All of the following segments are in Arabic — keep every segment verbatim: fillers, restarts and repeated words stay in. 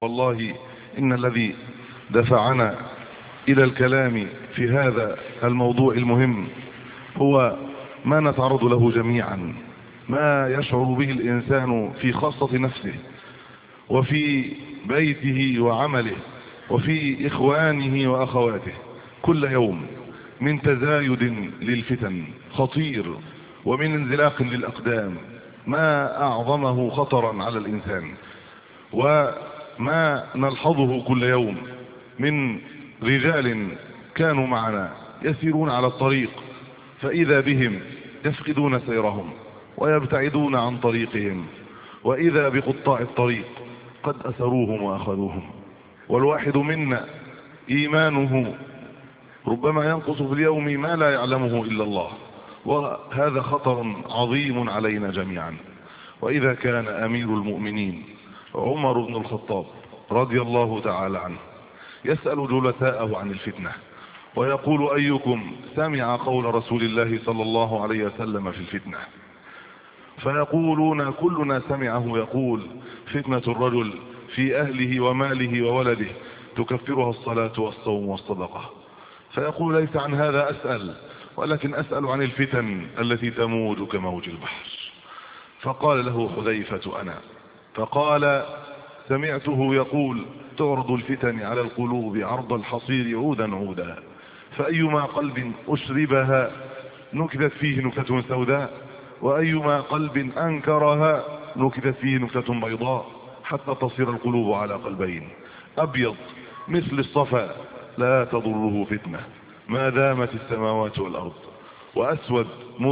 والله إن الذي دفعنا إلى الكلام في هذا الموضوع المهم هو ما نتعرض له جميعا، ما يشعر به الإنسان في خاصة نفسه وفي بيته وعمله وفي إخوانه وأخواته كل يوم من تزايد للفتن خطير ومن انزلاق للأقدام، ما أعظمه خطرا على الإنسان. وما نلحظه كل يوم من رجال كانوا معنا يسيرون على الطريق فإذا بهم يفقدون سيرهم ويبتعدون عن طريقهم، وإذا بقطاع الطريق قد أسروهم وأخذوهم. والواحد منا إيمانه ربما ينقص في اليوم ما لا يعلمه إلا الله، وهذا خطر عظيم علينا جميعا. وإذا كان أمير المؤمنين عمر بن الخطاب رضي الله تعالى عنه يسأل جلساءه عن الفتنة ويقول: أيكم سمع قول رسول الله صلى الله عليه وسلم في الفتنة؟ فيقولون: كلنا سمعه يقول: فتنة الرجل في أهله وماله وولده تكفرها الصلاة والصوم والصدقة. فيقول: ليس عن هذا أسأل، ولكن أسأل عن الفتن التي تموج كموج البحر. فقال له حذيفة: أنا. فقال: سمعته يقول: تعرض الفتن على القلوب عرض الحصير عودا عودا، فأيما قلب أشربها نكتت فيه نكتة سوداء، وأيما قلب أنكرها نكتت فيه نكتة بيضاء، حتى تصير القلوب على قلبين: أبيض مثل الصفا لا تضره فتنة ما دامت السماوات والأرض، وأسود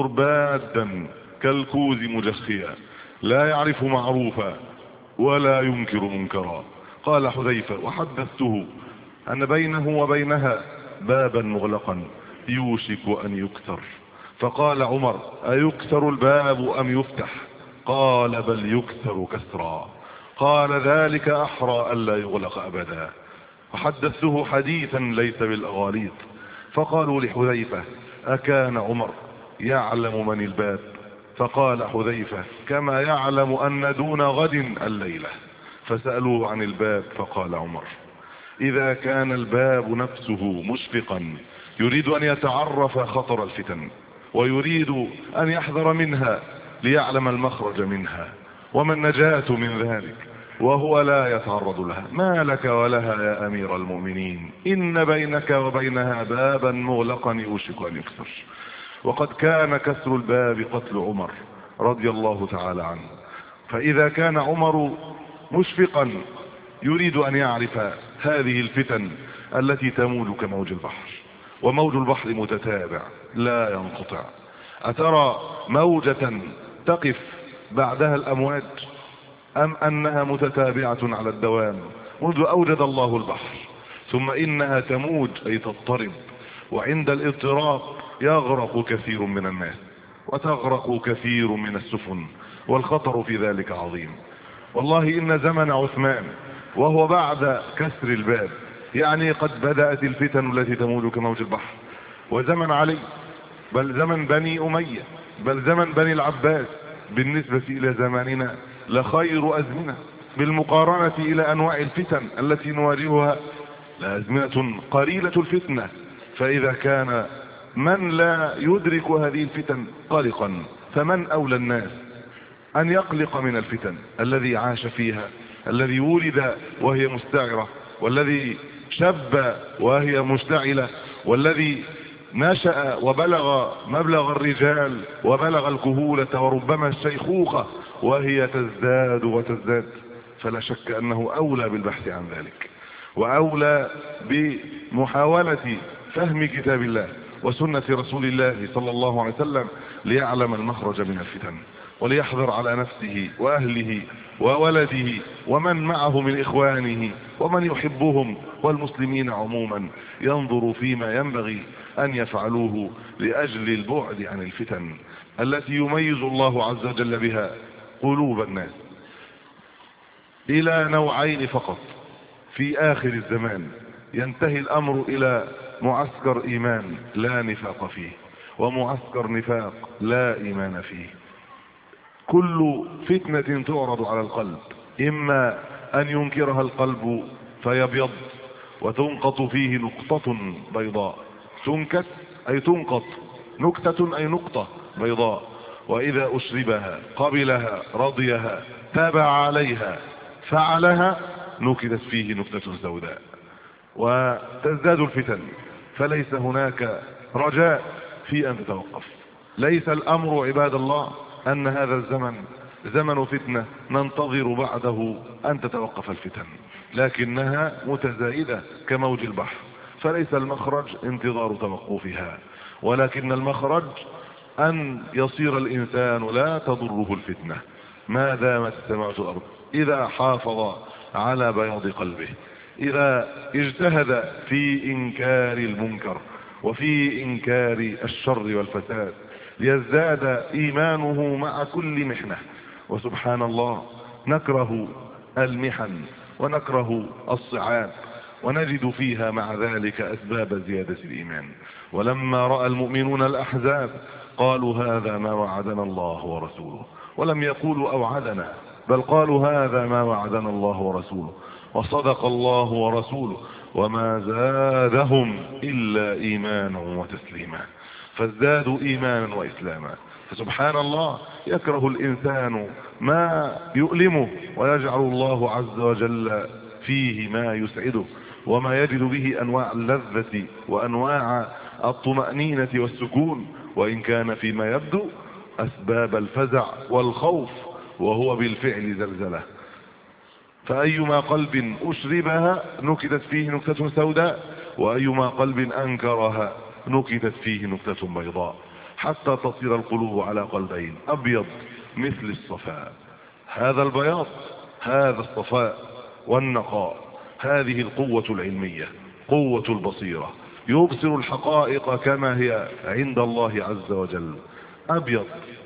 مربادا كالكوز مجخيا لا يعرف معروفا ولا ينكر منكرا. قال حذيفة: وحدثته أن بينه وبينها بابا مغلقا يوشك أن يكسر. فقال عمر: أيكسر الباب أم يفتح؟ قال: بل يكسر كسرا. قال: ذلك أحرى ألا يغلق أبدا. وحدثته حديثا ليس بالأغاليط. فقالوا لحذيفة: أكان عمر يعلم من الباب؟ فقال حذيفة: كما يعلم أن دون غد الليلة. فسألوه عن الباب فقال عمر: إذا كان الباب نفسه مشفقا يريد أن يتعرف خطر الفتن ويريد أن يحذر منها ليعلم المخرج منها وما النجاة من ذلك، وهو لا يتعرض لها، ما لك ولها يا أمير المؤمنين؟ إن بينك وبينها بابا مغلقا يوشك أن يكسر. وقد كان كسر الباب قتل عمر رضي الله تعالى عنه. فإذا كان عمر مشفقا يريد أن يعرف هذه الفتن التي تموج كموج البحر، وموج البحر متتابع لا ينقطع، أترى موجة تقف بعدها الأمواج أم أنها متتابعة على الدوام منذ أوجد الله البحر؟ ثم إنها تموج أي تضطرب، وعند الاضطراب يغرق كثير من الناس وتغرق كثير من السفن، والخطر في ذلك عظيم. والله إن زمن عثمان وهو بعد كسر الباب، يعني قد بدأت الفتن التي تموج كموج البحر، وزمن علي، بل زمن بني أمية، بل زمن بني العباس، بالنسبة إلى زماننا لخير أزمنة بالمقارنة إلى أنواع الفتن التي نواجهها، لأزمنة قليلة الفتنة. فإذا كان من لا يدرك هذه الفتن قلقا، فمن أولى الناس أن يقلق من الفتن؟ الذي عاش فيها، الذي ولد وهي مستعرة، والذي شب وهي مشتعلة، والذي نشأ وبلغ مبلغ الرجال وبلغ الكهولة وربما الشيخوخة وهي تزداد وتزداد. فلا شك أنه أولى بالبحث عن ذلك، وأولى بمحاولة فهم كتاب الله وسنة رسول الله صلى الله عليه وسلم ليعلم المخرج من الفتن، وليحذر على نفسه وأهله وولده ومن معه من إخوانه ومن يحبهم والمسلمين عموما، ينظر فيما ينبغي أن يفعلوه لأجل البعد عن الفتن التي يميز الله عز وجل بها قلوب الناس إلى نوعين فقط في آخر الزمان. ينتهي الأمر إلى معسكر إيمان لا نفاق فيه، ومعسكر نفاق لا إيمان فيه. كل فتنة تعرض على القلب إما أن ينكرها القلب فيبيض وتنقط فيه نقطة بيضاء. تنكت أي تنقط، نكتة أي نقطة بيضاء. وإذا أشربها قبلها رضيها تابع عليها فعلها نكتت فيه نكتة سوداء. وتزداد الفتن، فليس هناك رجاء في أن تتوقف. ليس الأمر عباد الله أن هذا الزمن زمن فتنة ننتظر بعده أن تتوقف الفتن، لكنها متزايدة كموج البحر، فليس المخرج انتظار توقفها، ولكن المخرج أن يصير الإنسان لا تضره الفتنة ما دامت السماوات والأرض، إذا حافظ على بياض قلبه، إذا اجتهد في إنكار المنكر وفي إنكار الشر والفساد ليزداد إيمانه مع كل محنة. وسبحان الله نكره المحن ونكره الصعاب ونجد فيها مع ذلك أسباب زيادة الإيمان. ولما رأى المؤمنون الأحزاب قالوا هذا ما وعدنا الله ورسوله، ولم يقولوا أوعدنا، بل قالوا هذا ما وعدنا الله ورسوله وصدق الله ورسوله وما زادهم إلا إيمانا وتسليما. فازدادوا إيمانا وإسلاما. فسبحان الله يكره الإنسان ما يؤلمه ويجعل الله عز وجل فيه ما يسعده وما يجد به أنواع اللذة وأنواع الطمأنينة والسكون، وإن كان فيما يبدو أسباب الفزع والخوف، وهو بالفعل زلزلة. فأيما قلب أشربها نكتت فيه نكتة سوداء، وأيما قلب أنكرها نكتت فيه نكتة بيضاء، حتى تصير القلوب على قلبين، أبيض مثل الصفاء. هذا البياض، هذا الصفاء والنقاء، هذه القوة العلمية، قوة البصيرة، يبصر الحقائق كما هي عند الله عز وجل. أبيض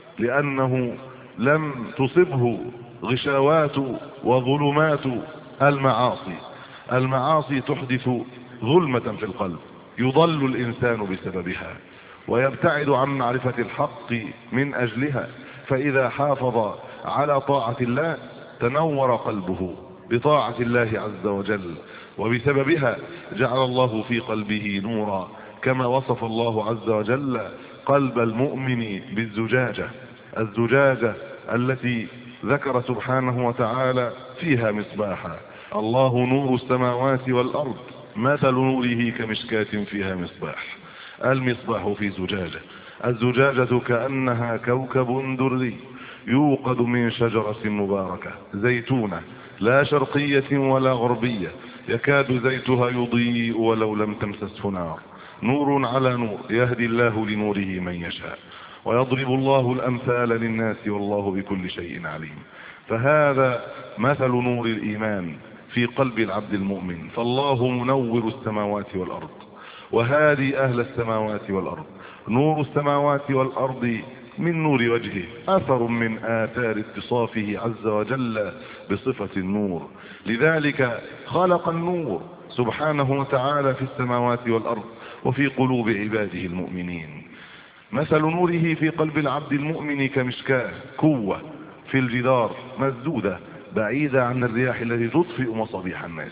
لأنه لم تصبه غشاوات وظلمات المعاصي. المعاصي تحدث ظلمة في القلب يضل الإنسان بسببها ويبتعد عن معرفة الحق من أجلها. فإذا حافظ على طاعة الله تنور قلبه بطاعة الله عز وجل، وبسببها جعل الله في قلبه نورا، كما وصف الله عز وجل قلب المؤمن بالزجاجة، الزجاجة التي ذكر سبحانه وتعالى فيها مصباحا. الله نور السماوات والأرض مثل نوره كمشكاة فيها مصباح. المصباح في زجاجة، الزجاجة كأنها كوكب دري يوقد من شجرة مباركة زيتونة لا شرقية ولا غربية يكاد زيتها يضيء ولو لم تمسسه نار، نور على نور يهدي الله لنوره من يشاء ويضرب الله الأمثال للناس والله بكل شيء عليم. فهذا مثل نور الإيمان في قلب العبد المؤمن. فالله منور السماوات والأرض وهادي أهل السماوات والأرض. نور السماوات والأرض من نور وجهه، أثر من آثار اتصافه عز وجل بصفة النور، لذلك خلق النور سبحانه وتعالى في السماوات والأرض وفي قلوب عباده المؤمنين. مثل نوره في قلب العبد المؤمن كمشكاة كوة في الجدار مسدودة بعيدة عن الرياح التي تطفئ مصابيح الناس.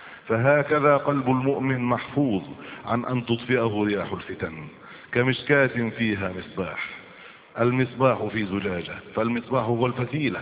فهكذا قلب المؤمن محفوظ عن أن تطفئه رياح الفتن، كمشكاة فيها مصباح. المصباح في زجاجة، فالمصباح هو الفتيلة،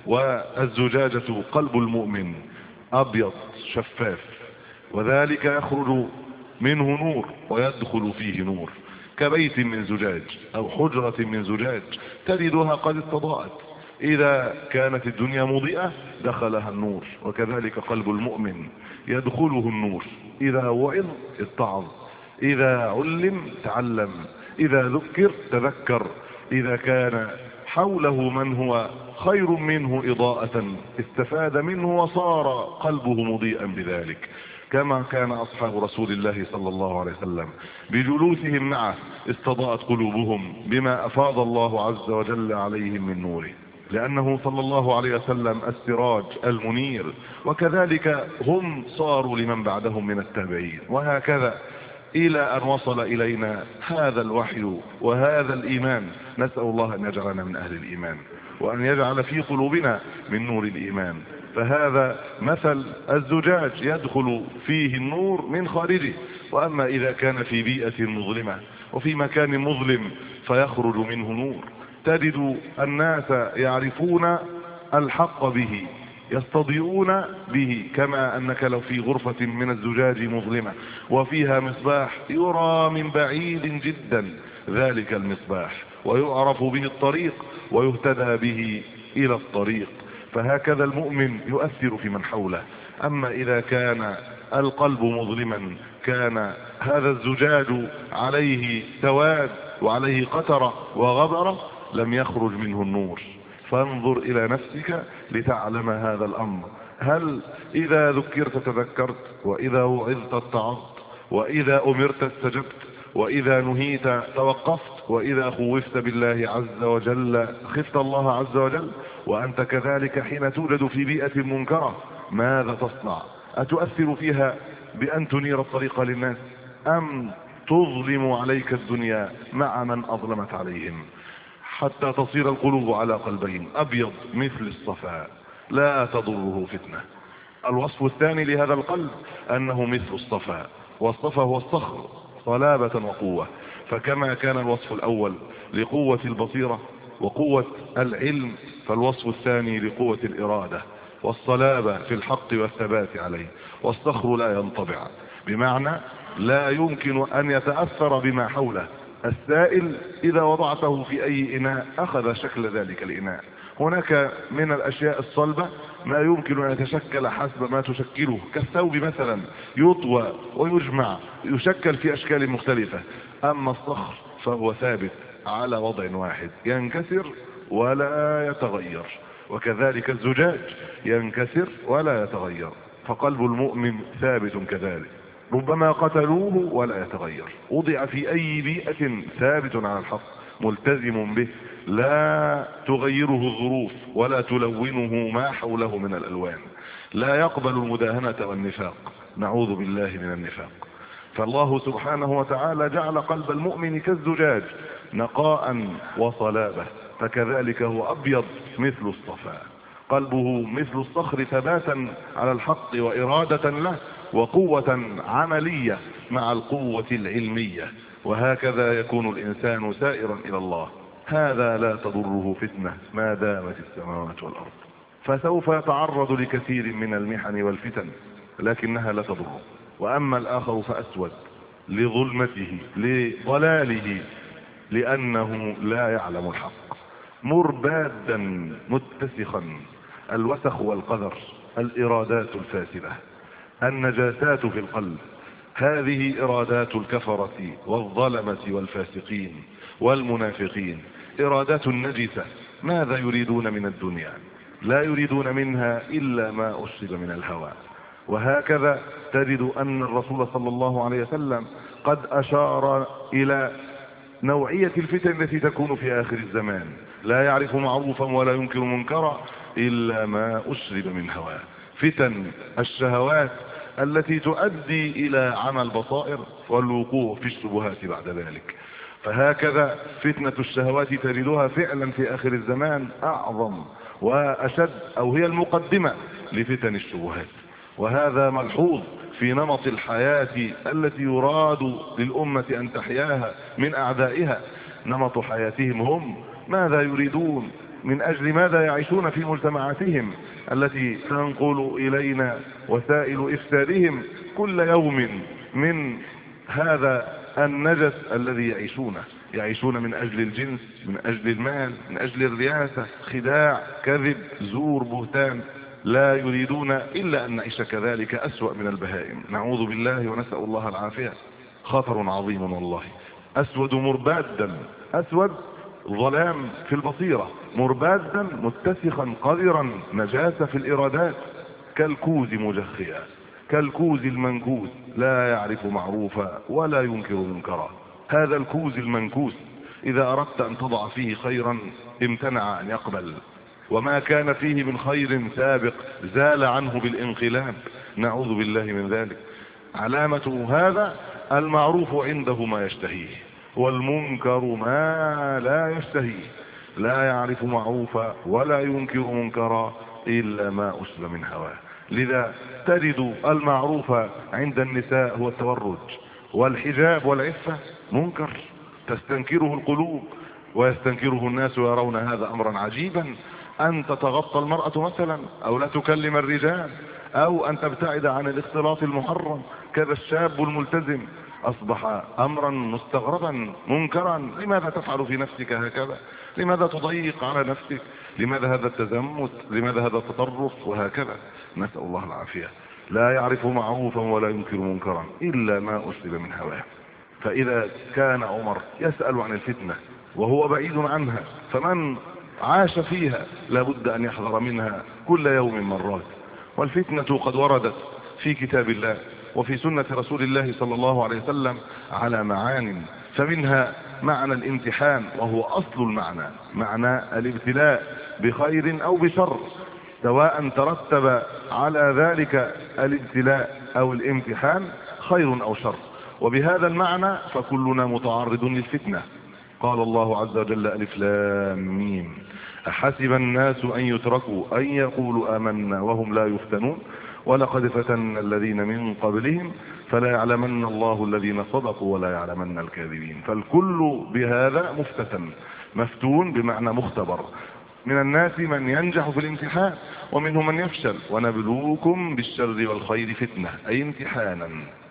والزجاجة قلب المؤمن أبيض شفاف، وذلك يخرج منه نور ويدخل فيه نور، كبيت من زجاج أو حجرة من زجاج تجدها قد استضاءت. إذا كانت الدنيا مضيئة دخلها النور، وكذلك قلب المؤمن يدخله النور. إذا وعظ اتعظ، إذا علم تعلم، إذا ذكر تذكر، إذا كان حوله من هو خير منه إضاءة استفاد منه وصار قلبه مضيئا بذلك، كما كان أصحاب رسول الله صلى الله عليه وسلم بجلوسهم معه استضاءت قلوبهم بما أفاض الله عز وجل عليهم من نوره، لأنه صلى الله عليه وسلم السراج المنير. وكذلك هم صاروا لمن بعدهم من التابعين، وهكذا إلى أن وصل إلينا هذا الوحي وهذا الإيمان. نسأل الله أن يجعلنا من أهل الإيمان، وأن يجعل في قلوبنا من نور الإيمان. فهذا مثل الزجاج يدخل فيه النور من خارجه. وأما إذا كان في بيئة مظلمة وفي مكان مظلم فيخرج منه نور. تجد الناس يعرفون الحق به، يستضيئون به، كما أنك لو في غرفة من الزجاج مظلمة وفيها مصباح يرى من بعيد جدا ذلك المصباح ويعرف به الطريق ويهتدى به إلى الطريق. فهكذا المؤمن يؤثر في من حوله. أما إذا كان القلب مظلما كان هذا الزجاج عليه سواد وعليه قترة وغبرة لم يخرج منه النور. فانظر إلى نفسك لتعلم هذا الأمر. هل إذا ذكرت تذكرت، وإذا وعظت اتعظت، وإذا أمرت استجبت، وإذا نهيت توقفت، وإذا خوفت بالله عز وجل خفت الله عز وجل؟ وأنت كذلك حين توجد في بيئة منكرة ماذا تصنع؟ أتؤثر فيها بأن تنير الطريق للناس، أم تظلم عليك الدنيا مع من أظلمت عليهم، حتى تصير القلوب على قلبين أبيض مثل الصفاء لا تضره فتنة؟ الوصف الثاني لهذا القلب أنه مثل الصفاء، والصفا هو الصخر صلابة وقوة. فكما كان الوصف الأول لقوة البصيرة وقوة العلم، فالوصف الثاني لقوة الإرادة والصلابة في الحق والثبات عليه. والصخر لا ينطبع، بمعنى لا يمكن أن يتأثر بما حوله. السائل إذا وضعته في أي إناء أخذ شكل ذلك الإناء. هناك من الأشياء الصلبة ما يمكن أن يتشكل حسب ما تشكله، كالثوب مثلا يطوى ويجمع يشكل في أشكال مختلفة. أما الصخر فهو ثابت على وضع واحد ينكسر ولا يتغير، وكذلك الزجاج ينكسر ولا يتغير. فقلب المؤمن ثابت كذلك، ربما قتلوه ولا يتغير، وضع في أي بيئة ثابت على الحق ملتزم به، لا تغيره الظروف ولا تلونه ما حوله من الألوان، لا يقبل المداهنة والنفاق، نعوذ بالله من النفاق. فالله سبحانه وتعالى جعل قلب المؤمن كالزجاج نقاء وصلابة، فكذلك هو أبيض مثل الصفاء. قلبه مثل الصخر ثباتا على الحق وإرادة له وقوة عملية مع القوة العلمية. وهكذا يكون الإنسان سائرا إلى الله. هذا لا تضره فتنة ما دامت السماوات والأرض. فسوف يتعرض لكثير من المحن والفتن لكنها لا تضره. وأما الآخر فأسود لظلمته لضلاله لأنه لا يعلم الحق، مربادا متسخا. الوسخ والقذر، الإرادات الفاسدة، النجاسات في القلب، هذه إرادات الكفرة والظلمة والفاسقين والمنافقين، إرادات النجسة. ماذا يريدون من الدنيا؟ لا يريدون منها إلا ما أشرب من الهوى. وهكذا تجد أن الرسول صلى الله عليه وسلم قد أشار إلى نوعية الفتن التي تكون في آخر الزمان. لا يعرف معروفا ولا ينكر منكرا إلا ما أشرب من هواه. فتن الشهوات التي تؤدي إلى عمى البصائر والوقوع في الشبهات بعد ذلك. فهكذا فتنة الشهوات تجدها فعلا في آخر الزمان أعظم وأشد، أو هي المقدمة لفتن الشبهات. وهذا ملحوظ في نمط الحياة التي يراد للأمة أن تحياها من أعدائها. نمط حياتهم هم ماذا يريدون، من أجل ماذا يعيشون في مجتمعاتهم التي تنقل إلينا وسائل إفسادهم كل يوم من هذا النجس الذي يعيشونه. يعيشون من أجل الجنس، من أجل المال، من أجل الرياسة، خداع، كذب، زور، بهتان. لا يريدون إلا أن نعيش كذلك أسوأ من البهائم، نعوذ بالله ونسأل الله العافية. خطر عظيم والله. أسود مربادا، أسود ظلام في البصيرة، مربادا متسخا قذرا، نجاسة في الإرادات، كالكوز مجخيا، كالكوز المنكوس، لا يعرف معروفا ولا ينكر منكرا. هذا الكوز المنكوس إذا أردت أن تضع فيه خيرا امتنع أن يقبل، وما كان فيه من خير سابق زال عنه بالانقلاب، نعوذ بالله من ذلك. علامة هذا المعروف عنده ما يشتهيه والمنكر ما لا يشتهيه، لا يعرف معروفا ولا ينكر منكرا إلا ما أشرب من هواه. لذا تجد المعروف عند النساء هو التبرج، والحجاب والعفة منكر تستنكره القلوب ويستنكره الناس ويرون هذا أمرا عجيبا. أن تتغطى المرأة مثلا، أو لا تكلم الرجال، أو أن تبتعد عن الاختلاط المحرم كذا الشاب الملتزم، أصبح أمرا مستغربا منكرا. لماذا تفعل في نفسك هكذا؟ لماذا تضيق على نفسك؟ لماذا هذا التزمت؟ لماذا هذا التطرف؟ وهكذا، نسأل الله العافية. لا يعرف معروفا ولا ينكر منكرا إلا ما أشرب من هواه. فإذا كان عمر يسأل عن الفتنة وهو بعيد عنها، فمن عاش فيها لابد أن يحذر منها كل يوم مرات. والفتنة قد وردت في كتاب الله وفي سنة رسول الله صلى الله عليه وسلم على معان، فمنها معنى الامتحان وهو أصل المعنى، معنى الابتلاء بخير أو بشر، سواء ترتب على ذلك الابتلاء أو الامتحان خير أو شر. وبهذا المعنى فكلنا متعرض للفتنة. قال الله عز وجل: ألف لام ميم أحسب الناس أن يتركوا أن يقولوا آمنا وهم لا يفتنون ولقد فتنا الذين من قبلهم فلا يعلمن الله الذين صدقوا ولا يعلمن الكاذبين. فالكل بهذا مفتتن، مفتون بمعنى مختبر. من الناس من ينجح في الامتحان ومنهم من يفشل. ونبلوكم بالشر والخير فتنة، أي امتحانا.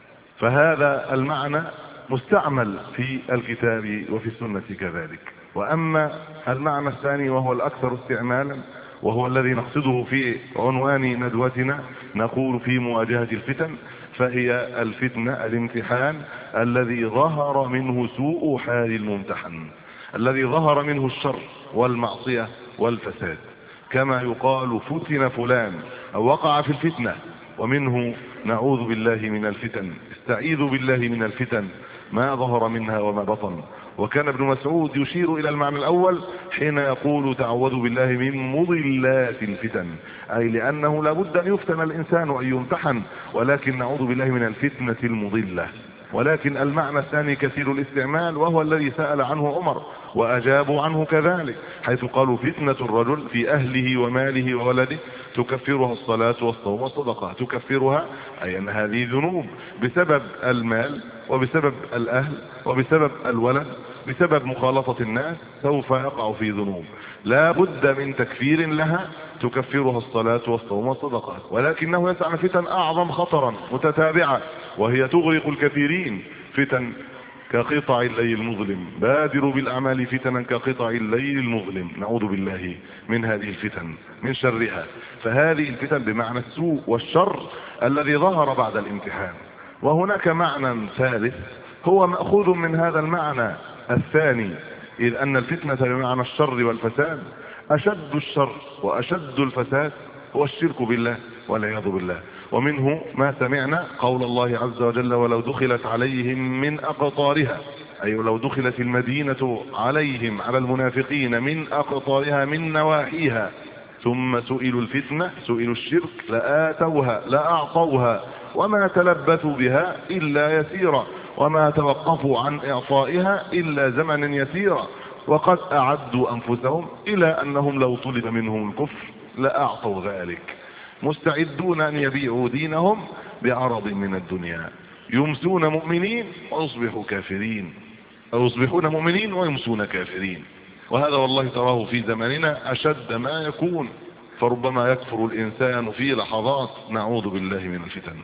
فهذا المعنى مستعمل في الكتاب وفي السنة كذلك. وأما المعنى الثاني وهو الأكثر استعمالا وهو الذي نقصده في عنوان ندوتنا، نقول في مواجهة الفتن، فهي الفتنة الامتحان الذي ظهر منه سوء حال الممتحن، الذي ظهر منه الشر والمعصية والفساد، كما يقال فتن فلان أو وقع في الفتنة. ومنه نعوذ بالله من الفتن، استعيذوا بالله من الفتن ما ظهر منها وما بطن. وكان ابن مسعود يشير إلى المعنى الأول حين يقول تعوذوا بالله من مضلات الفتن، أي لأنه لابد أن يفتن الإنسان وأن يمتحن، ولكن نعوذ بالله من الفتنة المضلة. ولكن المعنى الثاني كثير الاستعمال وهو الذي سأل عنه عمر وأجابوا عنه كذلك، حيث قالوا فتنة الرجل في أهله وماله وولده تكفرها الصلاة والصوم والصدقة. تكفرها أي أن هذه ذنوب بسبب المال وبسبب الأهل وبسبب الولد، بسبب مخالطة الناس سوف يقع في ذنوب لا بد من تكفير لها تكفرها الصلاة والصوم والصدقة. ولكنه يسعى عن فتن أعظم خطرا متتابعة وهي تغرق الكثيرين، فتن كقطع الليل المظلم. بادروا بالأعمال فتنا كقطع الليل المظلم، نعوذ بالله من هذه الفتن من شرها. فهذه الفتن بمعنى السوء والشر الذي ظهر بعد الامتحان. وهناك معنى ثالث هو مأخوذ من هذا المعنى الثاني، إذ أن الفتنة بمعنى الشر والفساد. أشد الشر وأشد الفساد هو الشرك بالله والعياذ بالله. ومنه ما سمعنا قول الله عز وجل: ولو دخلت عليهم من أقطارها، أي لو دخلت المدينة عليهم على المنافقين من أقطارها من نواحيها ثم سئلوا الفتنة سئلوا الشرك لآتوها لأعطوها وما تلبثوا بها إلا يسيرا وما توقفوا عن إعطائها إلا زمنا يسيرا وقد أعدوا أنفسهم إلى أنهم لو طلب منهم الكفر لأعطوا ذلك، مستعدون أن يبيعوا دينهم بعرض من الدنيا، يمسون مؤمنين ويصبحوا كافرين، أو يصبحون مؤمنين ويمسون كافرين. وهذا والله تراه في زماننا أشد ما يكون، فربما يكفر الإنسان في لحظات، نعوذ بالله من الفتن.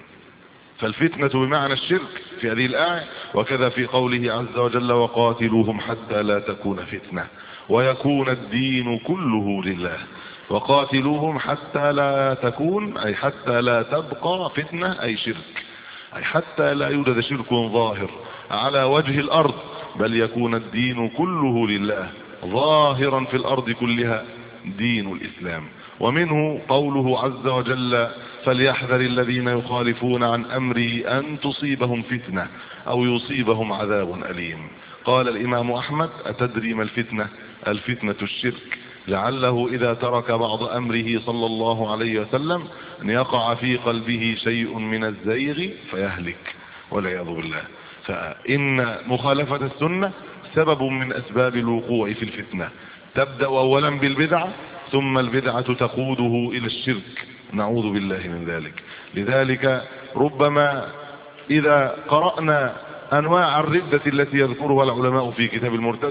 فالفتنة بمعنى الشرك في هذه الآية، وكذا في قوله عز وجل: وقاتلوهم حتى لا تكون فتنة ويكون الدين كله لله. وقاتلوهم حتى لا تكون أي حتى لا تبقى فتنة أي شرك، أي حتى لا يوجد شرك ظاهر على وجه الأرض، بل يكون الدين كله لله ظاهرا في الأرض كلها دين الإسلام. ومنه قوله عز وجل: فليحذر الذين يخالفون عن أمره أن تصيبهم فتنة أو يصيبهم عذاب أليم. قال الإمام أحمد: أتدري ما الفتنة؟ الفتنة الشرك، لعله إذا ترك بعض أمره صلى الله عليه وسلم أن يقع في قلبه شيء من الزيغ فيهلك والعياذ بالله. فإن مخالفة السنة سبب من أسباب الوقوع في الفتنة، تبدأ أولا بالبدعة ثم البدعة تقوده إلى الشرك، نعوذ بالله من ذلك. لذلك ربما إذا قرأنا أنواع الردة التي يذكرها العلماء في كتاب المرتد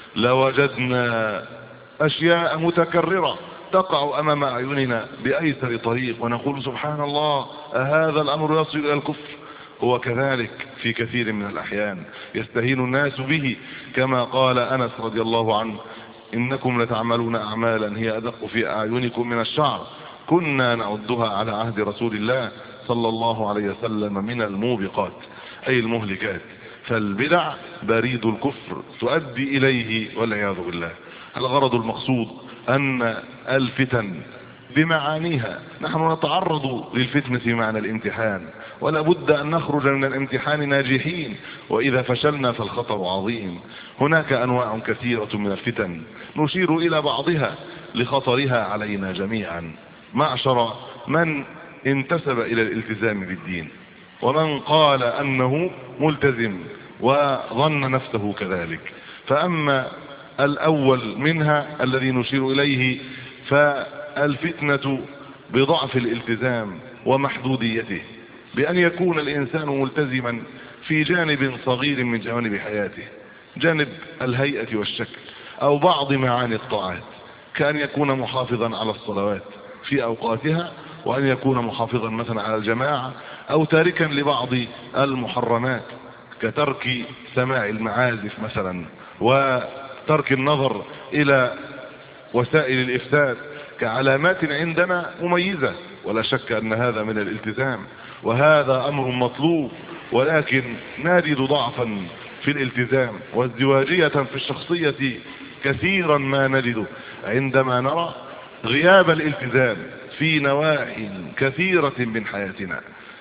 لوجدنا أشياء متكررة تقع أمام أعيننا بأيسر طريق، ونقول سبحان الله، أهذا الأمر يصل إلى الكفر؟ هو كذلك في كثير من الأحيان يستهين الناس به، كما قال أنس رضي الله عنه: إنكم لتعملون أعمالا هي أدق في أعينكم من الشعر، كنا نعدها على عهد رسول الله صلى الله عليه وسلم من الموبقات، أي المهلكات. فالبدع بريد الكفر تؤدي إليه والعياذ بالله. الغرض المقصود أن الفتن بمعانيها، نحن نتعرض للفتنة في معنى الامتحان، ولا بد أن نخرج من الامتحان ناجحين، وإذا فشلنا فالخطر عظيم. هناك أنواع كثيرة من الفتن نشير إلى بعضها لخطرها علينا جميعا، معشر من انتسب إلى الالتزام بالدين، ومن قال أنه ملتزم وظن نفسه كذلك. فأما الأول منها الذي نشير إليه فالفتنة بضعف الالتزام ومحدوديته، بأن يكون الإنسان ملتزما في جانب صغير من جوانب حياته، جانب الهيئة والشكل أو بعض معاني الطاعات، كأن يكون محافظا على الصلوات في أوقاتها، وأن يكون محافظا مثلا على الجماعة، أو تاركا لبعض المحرمات كترك سماع المعازف مثلا، وترك النظر إلى وسائل الإفساد كعلامات عندنا مميزة، ولا شك أن هذا من الالتزام، وهذا أمر مطلوب، ولكن نجد ضعفا في الالتزام وازدواجية في الشخصية كثيرا ما نجد عندما نرى غياب الالتزام في نواحي كثيرة من حياتنا،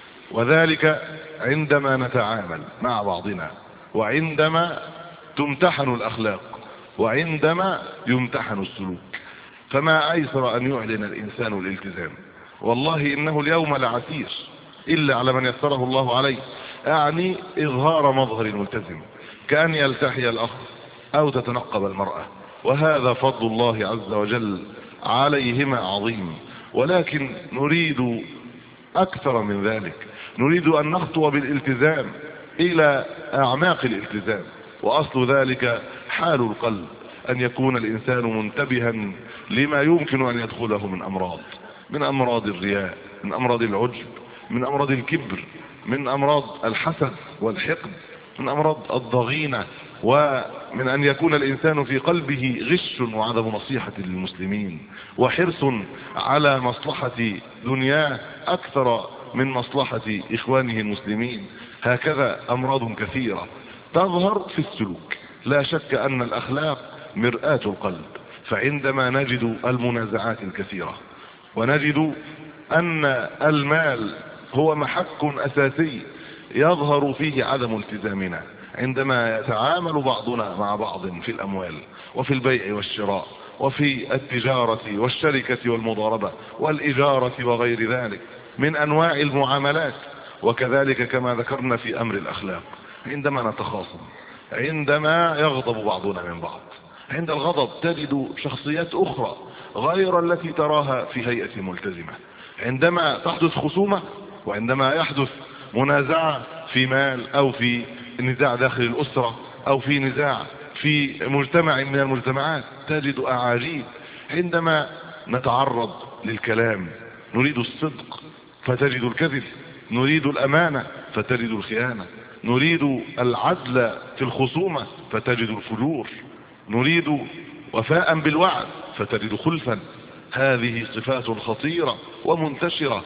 وذلك عندما نتعامل مع بعضنا، وعندما تمتحن الأخلاق، وعندما يمتحن السلوك. فما أيسر أن يعلن الإنسان الالتزام، والله إنه اليوم لعسير إلا على من يسره الله عليه، أعني إظهار مظهر الملتزم، كأن يلتحي الأخ أو تتنقب المرأة، وهذا فضل الله عز وجل عليهما عظيم. ولكن نريد أكثر من ذلك، نريد أن نخطو بالالتزام إلى أعماق الالتزام، وأصل ذلك حال القلب، أن يكون الإنسان منتبها لما يمكن أن يدخله من أمراض، من أمراض الرياء، من أمراض العجب، من أمراض الكبر، من أمراض الحسد والحقد، من أمراض الضغينة، ومن أن يكون الإنسان في قلبه غش وعدم نصيحة للمسلمين، وحرص على مصلحة دنياه أكثر من مصلحة إخوانه المسلمين. هكذا أمراض كثيرة تظهر في السلوك. لا شك أن الأخلاق مرآة القلب، فعندما نجد المنازعات الكثيرة، ونجد أن المال هو محك أساسي يظهر فيه عدم التزامنا، عندما يتعامل بعضنا مع بعض في الأموال وفي البيع والشراء وفي التجارة والشركة والمضاربة والإجارة وغير ذلك من أنواع المعاملات، وكذلك كما ذكرنا في أمر الأخلاق، عندما نتخاصم، عندما يغضب بعضنا من بعض، عند الغضب تجد شخصيات أخرى غير التي تراها في هيئة ملتزمة، عندما تحدث خصومة، وعندما يحدث منازعة في مال أو في نزاع داخل الأسرة أو في نزاع في مجتمع من المجتمعات، تجد أعاجيب. عندما نتعرض للكلام نريد الصدق فتجد الكذب، نريد الأمانة فتجد الخيانة، نريد العدل في الخصومة فتجد الفجور، نريد وفاء بالوعد فتجد خلفا. هذه صفات خطيرة ومنتشرة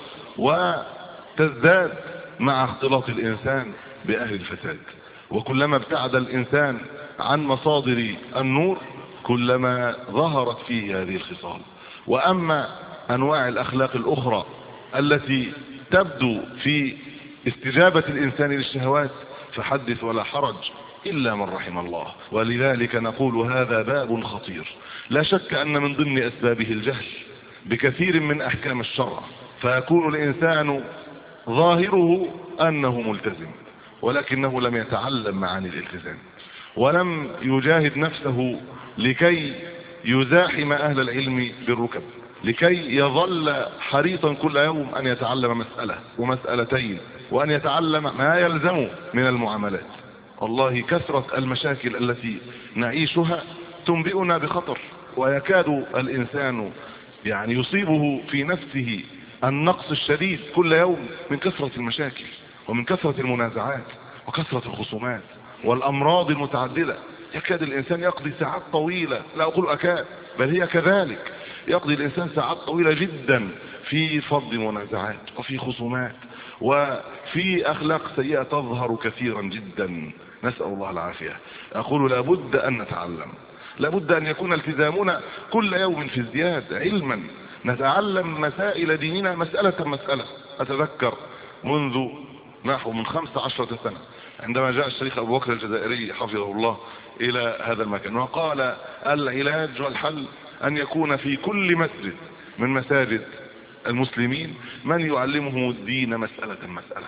وتزداد مع اختلاط الإنسان بأهل الفساد، وكلما ابتعد الإنسان عن مصادر النور كلما ظهرت فيه هذه الخصال. وأما أنواع الأخلاق الأخرى التي تبدو في استجابة الإنسان للشهوات فحدث ولا حرج إلا من رحم الله. ولذلك نقول هذا باب خطير، لا شك أن من ضمن أسبابه الجهل بكثير من أحكام الشرع، فيكون الإنسان ظاهره أنه ملتزم ولكنه لم يتعلم معاني الالتزام، ولم يجاهد نفسه لكي يزاحم أهل العلم بالركب، لكي يظل حريصا كل يوم أن يتعلم مسألة ومسألتين، وأن يتعلم ما يلزم من المعاملات. والله كثرة المشاكل التي نعيشها تنبئنا بخطر، ويكاد الإنسان يعني يصيبه في نفسه النقص الشديد كل يوم من كثرة المشاكل ومن كثرة المنازعات وكثرة الخصومات والأمراض المتعددة. يكاد الإنسان يقضي ساعات طويلة، لا أقول أكاد بل هي كذلك، يقضي الإنسان ساعات طويلة جدا في فض منازعات وفي خصومات وفي أخلاق سيئة تظهر كثيرا جدا، نسأل الله العافية. أقول لابد أن نتعلم، لابد أن يكون التزامنا كل يوم في ازدياد علما، نتعلم مسائل ديننا مسألة مسألة. أتذكر منذ نحو من خمس عشرة سنة عندما جاء الشيخ أبو بكر الجزائري حفظه الله إلى هذا المكان وقال العلاج والحل أن يكون في كل مسجد من مساجد المسلمين من يعلمه الدين مسألة مسألة،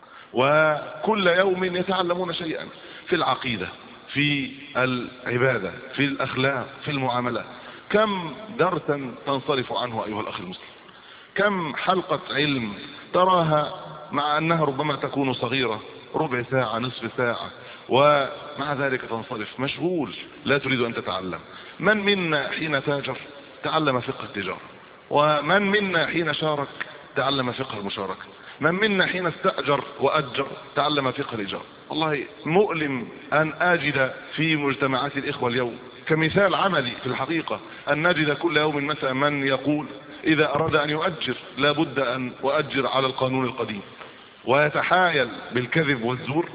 وكل يوم يتعلمون شيئا في العقيدة، في العبادة، في الأخلاق، في المعاملة. كم درسا تنصرف عنه أيها الأخ المسلم، كم حلقة علم تراها مع أنها ربما تكون صغيرة، ربع ساعة نصف ساعة، ومع ذلك تنصرف مشغول لا تريد أن تتعلم. من منا حين تاجر تعلم فقه التجارة، ومن منا حين شارك تعلم فقه المشاركة، من منا حين استأجر وأجر تعلم فقه الإيجار. والله مؤلم أن أجد في مجتمعات الإخوة اليوم كمثال عملي في الحقيقة أن نجد كل يوم مثلا من يقول إذا أراد أن يؤجر لابد أن أؤجر على القانون القديم، ويتحايل بالكذب والزور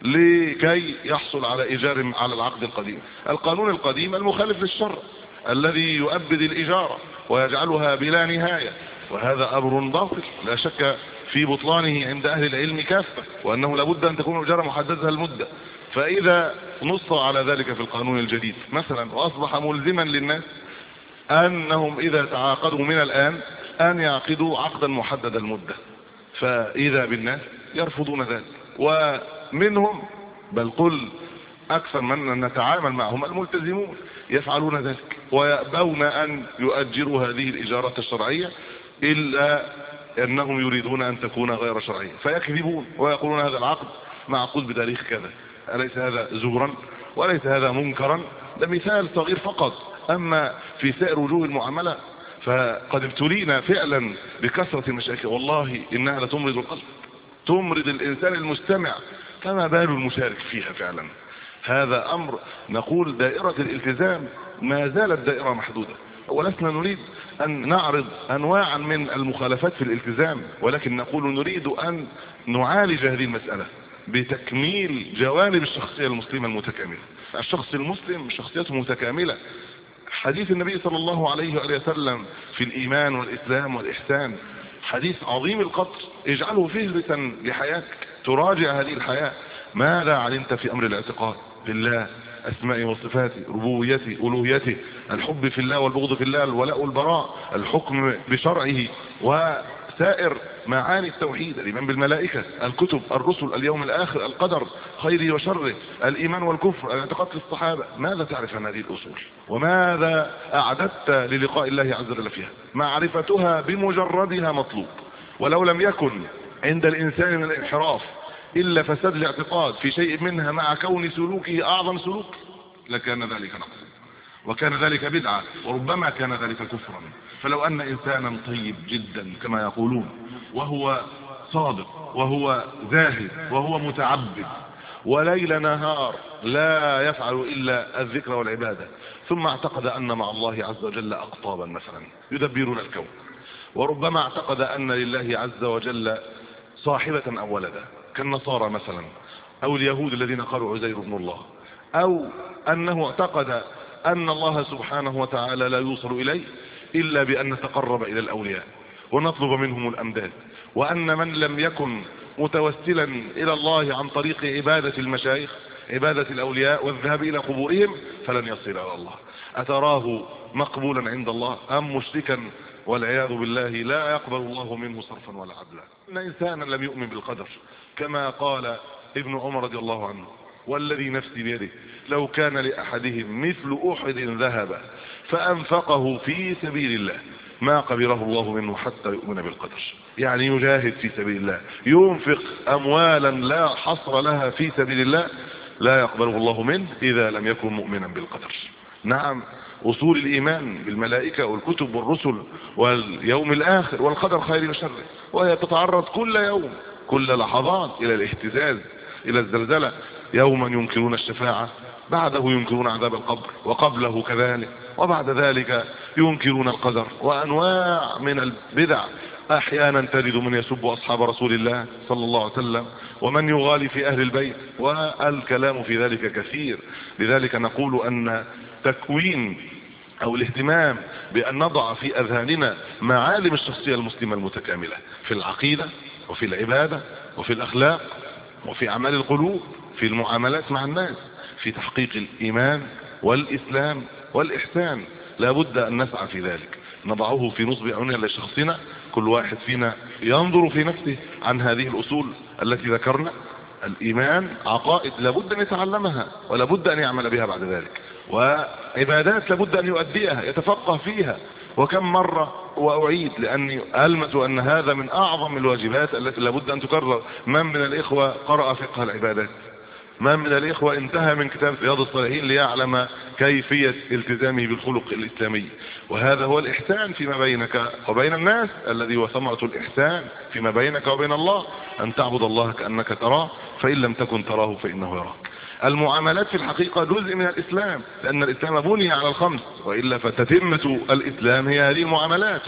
لكي يحصل على إيجار على العقد القديم. القانون القديم المخالف للشرع الذي يؤبد الإجارة ويجعلها بلا نهاية، وهذا أمر باطل لا شك في بطلانه عند أهل العلم كافة، وأنه لابد أن تكون الإجارة محددة المدة. فإذا نص على ذلك في القانون الجديد مثلا وأصبح ملزما للناس أنهم إذا تعاقدوا من الآن أن يعقدوا عقدا محدد المدة، فإذا بالناس يرفضون ذلك، ومنهم بل قل أكثر من نتعامل معهم الملتزمون يفعلون ذلك ويأبون أن يؤجروا هذه الإجارات الشرعية إلا أنهم يريدون أن تكون غير شرعية، فيكذبون ويقولون هذا العقد معقود بتاريخ كذا. أليس هذا زورا وليس هذا منكرا؟ ده مثال صغير فقط. أما في سائر وجوه المعاملة فقد ابتلينا فعلا بكثرة المشاكل، والله إنها لتمرض القلب، تمرض الإنسان المستمع، فما بال المشارك فيها فعلا. هذا أمر نقول دائرة الالتزام ما زالت دائرة محدودة، ولسنا نريد أن نعرض أنواعا من المخالفات في الالتزام، ولكن نقول نريد أن نعالج هذه المسألة بتكميل جوانب الشخصية المسلمة المتكاملة. الشخص المسلم شخصيته متكاملة. حديث النبي صلى الله عليه وآله وسلم في الإيمان والإسلام والإحسان حديث عظيم القدر، اجعله فهرسا لحياتك تراجع هذه الحياة. ماذا علمت في أمر الاعتقاد بالله، أسمائه وصفاته، ربوبيته، ألوهيته، الحب في الله والبغض في الله، الولاء والبراء، الحكم بشرعه، وسائر معاني التوحيد، الإيمان بالملائكة، الكتب، الرسل، اليوم الآخر، القدر خيره وشره، الإيمان والكفر، الاعتقاد في الصحابة. ماذا تعرف عن هذه الأصول؟ وماذا أعددت للقاء الله عز وجل فيها؟ معرفتها بمجردها مطلوب، ولو لم يكن عند الإنسان من الانحراف إلا فساد الاعتقاد في شيء منها مع كون سلوكه أعظم سلوك لكان ذلك نقصا، وكان ذلك بدعة، وربما كان ذلك كفرا. فلو أن إنسانا طيب جدا كما يقولون وهو صادق وهو زاهد وهو متعبد وليل نهار لا يفعل إلا الذكر والعبادة، ثم اعتقد أن مع الله عز وجل أقطابا مثلا يدبرون الكون، وربما اعتقد أن لله عز وجل صاحبة أو ولدا كالنصارى مثلا، أو اليهود الذين قالوا عزير ابن الله، أو أنه اعتقد أن الله سبحانه وتعالى لا يوصل إليه إلا بأن نتقرب إلى الأولياء ونطلب منهم الأمداد، وأن من لم يكن متوسلا إلى الله عن طريق عبادة المشايخ، عبادة الأولياء والذهاب إلى قبورهم، فلن يصل إلى الله. أتراه مقبولا عند الله أم مشركا والعياذ بالله لا يقبل الله منه صرفا ولا عدلا؟ إن إنسانا لم يؤمن بالقدر كما قال ابن عمر رضي الله عنه، والذي نفسي بيده لو كان لأحدهم مثل أحد ذهب فأنفقه في سبيل الله ما قبله الله منه حتى يؤمن بالقدر. يعني يجاهد في سبيل الله، ينفق أموالا لا حصر لها في سبيل الله، لا يقبله الله منه إذا لم يكن مؤمنا بالقدر. نعم، أصول الإيمان بالملائكة والكتب والرسل واليوم الآخر والقدر خير وشر، وهي تتعرض كل يوم كل لحظات إلى الاهتزاز، إلى الزلزلة. يوما ينكرون الشفاعة، بعده ينكرون عذاب القبر، وقبله كذلك، وبعد ذلك ينكرون القدر، وأنواع من البدع. أحيانا تجد من يسب أصحاب رسول الله صلى الله عليه وسلم، ومن يغالي في أهل البيت، والكلام في ذلك كثير. لذلك نقول أن تكوين أو الاهتمام بأن نضع في أذهاننا معالم الشخصية المسلمة المتكاملة في العقيدة وفي العبادة وفي الأخلاق وفي أعمال القلوب، في المعاملات مع الناس، في تحقيق الإيمان والإسلام والإحسان، لا بد أن نسعى في ذلك، نضعه في نصب أعيننا لشخصنا. كل واحد فينا ينظر في نفسه عن هذه الأصول التي ذكرنا. الإيمان عقائد لابد أن يتعلمها ولابد أن يعمل بها بعد ذلك، وعبادات لابد أن يؤديها يتفقه فيها. وكم مرة وأعيد لأني ألمس أن هذا من أعظم الواجبات التي لابد أن تكرر. من من الإخوة قرأ فقه العبادات؟ من من الإخوة انتهى من كتاب رياض الصالحين ليعلم كيفية التزامه بالخلق الإسلامي؟ وهذا هو الإحسان فيما بينك وبين الناس، الذي هو ثمرة الإحسان فيما بينك وبين الله، أن تعبد الله كأنك تراه، فإن لم تكن تراه فإنه يراك. المعاملات في الحقيقة جزء من الإسلام، لأن الإسلام بني على الخمس، وإلا فتتمة الإسلام هي هذه المعاملات.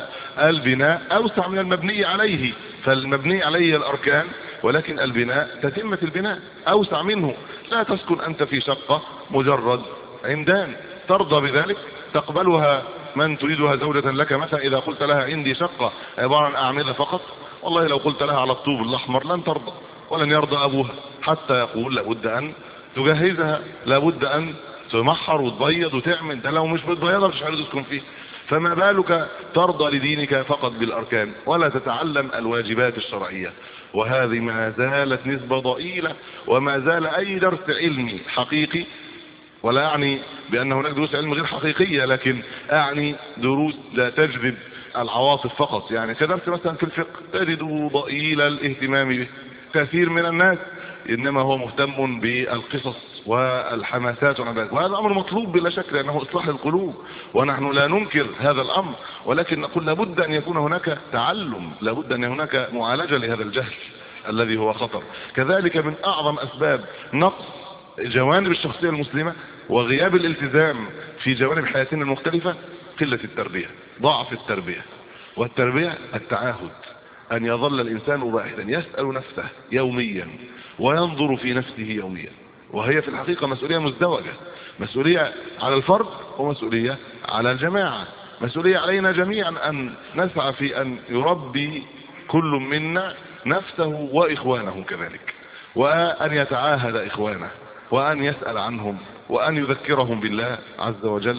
والبناء أوسع من المبني عليه، فالمبني عليه الأركان، ولكن البناء تتمة البناء أوسع منه. لا تسكن أنت في شقة مجرد عمدان، ترضى بذلك؟ تقبلها من تريدها زوجة لك مثلا إذا قلت لها عندي شقة عبارة عن أعمدة فقط؟ والله لو قلت لها على الطوب الأحمر لن ترضى، ولن يرضى أبوها، حتى يقول لابد أن تجهزها، لابد أن تمحر وتبيض وتعمل. ده لو مش بتبيضها مش عايز تسكن فيه، فما بالك ترضى لدينك فقط بالأركان ولا تتعلم الواجبات الشرعية؟ وهذه ما زالت نسبة ضئيلة، وما زال أي درس علمي حقيقي، ولا يعني بأن هناك دروس علم غير حقيقية، لكن أعني دروس لا تجذب العواطف فقط. يعني كدرس مثلا في الفقه تجد ضئيل الاهتمام به. كثير من الناس إنما هو مهتم بالقصص والحماسات والعبادات، وهذا أمر مطلوب بلا شك لأنه إصلاح القلوب، ونحن لا ننكر هذا الأمر، ولكن نقول لابد أن يكون هناك تعلم، لابد أن هناك معالجة لهذا الجهل الذي هو خطر. كذلك من أعظم أسباب نقص جوانب الشخصية المسلمة وغياب الالتزام في جوانب حياتنا المختلفة قلة التربية، ضعف التربية. والتربية التعاهد، أن يظل الإنسان واحدا يسأل نفسه يوميا وينظر في نفسه يوميا، وهي في الحقيقة مسؤولية مزدوجة، مسؤولية على الفرد ومسؤولية على الجماعة. مسؤولية علينا جميعا أن نسعى في أن يربي كل منا نفسه وإخوانه كذلك، وأن يتعاهد إخوانه، وأن يسأل عنهم، وأن يذكرهم بالله عز وجل.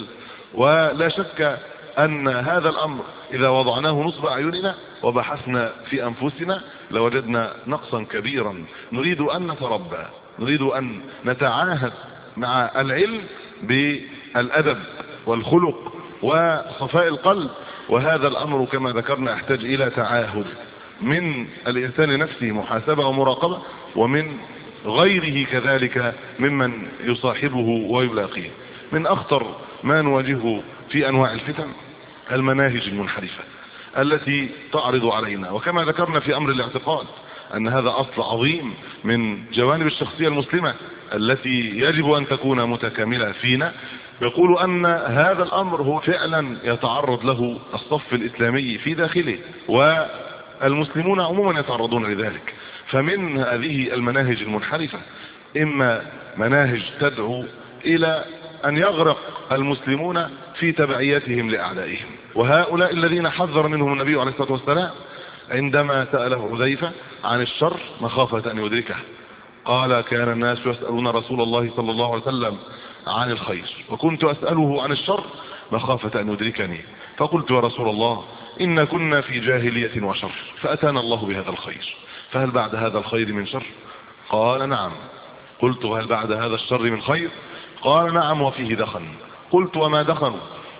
ولا شك أن هذا الأمر إذا وضعناه نصب أعيننا وبحثنا في أنفسنا لوجدنا نقصا كبيرا. نريد أن نتربى، نريد أن نتعاهد مع العلم بالأدب والخلق وصفاء القلب، وهذا الأمر كما ذكرنا يحتاج إلى تعاهد من الإنسان نفسه، محاسبة ومراقبة، ومن غيره كذلك ممن يصاحبه ويلاقيه. من أخطر ما نواجهه في أنواع الفتن المناهج المنحرفة التي تعرض علينا، وكما ذكرنا في أمر الاعتقاد أن هذا أصل عظيم من جوانب الشخصية المسلمة التي يجب أن تكون متكاملة فينا. يقول أن هذا الأمر هو فعلا يتعرض له الصف الإسلامي في داخله، والمسلمون عموما يتعرضون لذلك. فمن هذه المناهج المنحرفة إما مناهج تدعو إلى أن يغرق المسلمون في تبعيتهم لأعدائهم، وهؤلاء الذين حذر منهم النبي عليه الصلاة والسلام عندما سأله حذيفة عن الشر مخافة أن يدركه. قال: كان الناس يسألون رسول الله صلى الله عليه وسلم عن الخير، وكنت أسأله عن الشر مخافة أن يدركني، فقلت: يا رسول الله إن كنا في جاهلية وشر، فأتانا الله بهذا الخير، فهل بعد هذا الخير من شر؟ قال: نعم. قلت هل بعد هذا الشر من خير؟ قال نعم وفيه دخن. قلت وما دخن؟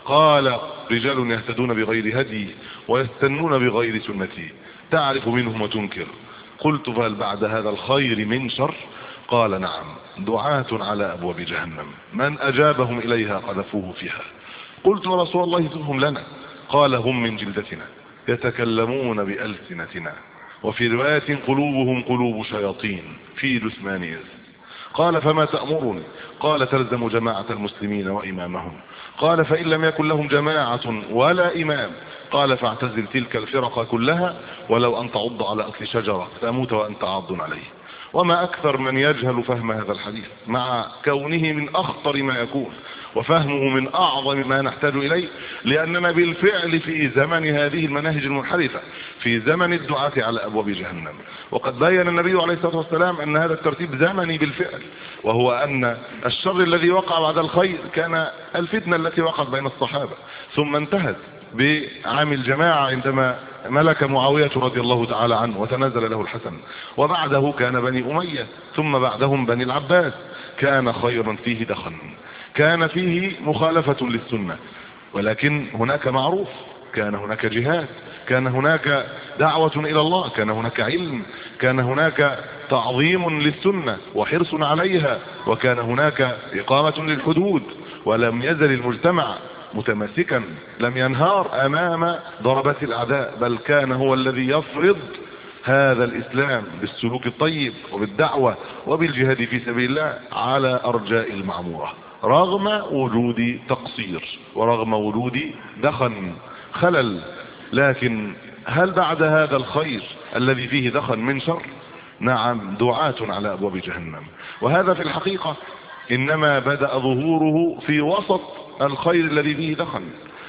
قال رجال يهتدون بغير هدي ويستنون بغير سنتي تعرف منهم وتنكر. قلت فهل بعد هذا الخير من شر؟ قال نعم دعاة على أبواب جهنم من أجابهم إليها قذفوه فيها. قلت يا رسول الله صفهم لنا. قال هم من جلدتنا يتكلمون بألسنتنا وفي رواية قلوبهم قلوب شياطين في جثمان إنس. قال فما تأمرني؟ قال تلزم جماعة المسلمين وإمامهم. قال فإن لم يكن لهم جماعة ولا إمام؟ قال فاعتزل تلك الفرق كلها ولو أن تعض على أصل شجرة تموت وأنت عاض عليه. وما أكثر من يجهل فهم هذا الحديث مع كونه من أخطر ما يكون وفهمه من أعظم ما نحتاج إليه، لأننا بالفعل في زمن هذه المناهج المنحرفة في زمن الدعاة على أبواب جهنم. وقد بين النبي عليه الصلاة والسلام أن هذا الترتيب زمني بالفعل، وهو أن الشر الذي وقع بعد الخير كان الفتنة التي وقعت بين الصحابة ثم انتهت بعام الجماعة عندما ملك معاوية رضي الله تعالى عنه وتنازل له الحسن، وبعده كان بني أمية، ثم بعدهم بني العباس. كان خيرا فيه دخن، كان فيه مخالفة للسنة، ولكن هناك معروف، كان هناك جهاد، كان هناك دعوة إلى الله، كان هناك علم، كان هناك تعظيم للسنة وحرص عليها، وكان هناك إقامة للحدود، ولم يزل المجتمع متماسكا لم ينهار أمام ضربات الأعداء، بل كان هو الذي يفرض هذا الإسلام بالسلوك الطيب وبالدعوة وبالجهاد في سبيل الله على أرجاء المعمورة، رغم وجود تقصير ورغم وجود دخن خلل. لكن هل بعد هذا الخير الذي فيه دخن من شر؟ نعم دعاة على أبواب جهنم. وهذا في الحقيقة إنما بدأ ظهوره في وسط الخير الذي فيه دخن،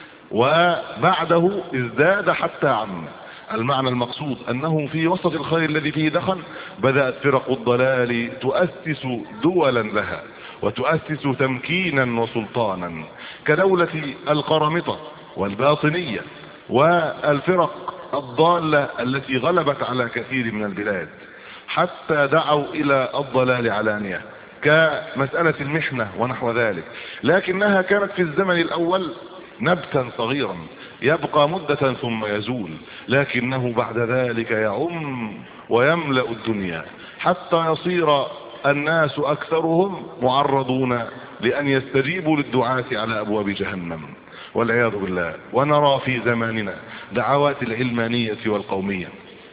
وبعده ازداد حتى عم. المعنى المقصود أنه في وسط الخير الذي فيه دخن بدأت فرق الضلال تؤسس دولا لها وتؤسس تمكينا وسلطانا كدولة القرامطة والباطنية والفرق الضالة التي غلبت على كثير من البلاد، حتى دعوا إلى الضلال علانية كمسألة المحنة ونحو ذلك. لكنها كانت في الزمن الأول نبتا صغيرا يبقى مدة ثم يزول، لكنه بعد ذلك يعم ويملأ الدنيا حتى يصير الناس أكثرهم معرضون لأن يستجيبوا للدعاة على أبواب جهنم والعياذ بالله. ونرى في زماننا دعوات العلمانية والقومية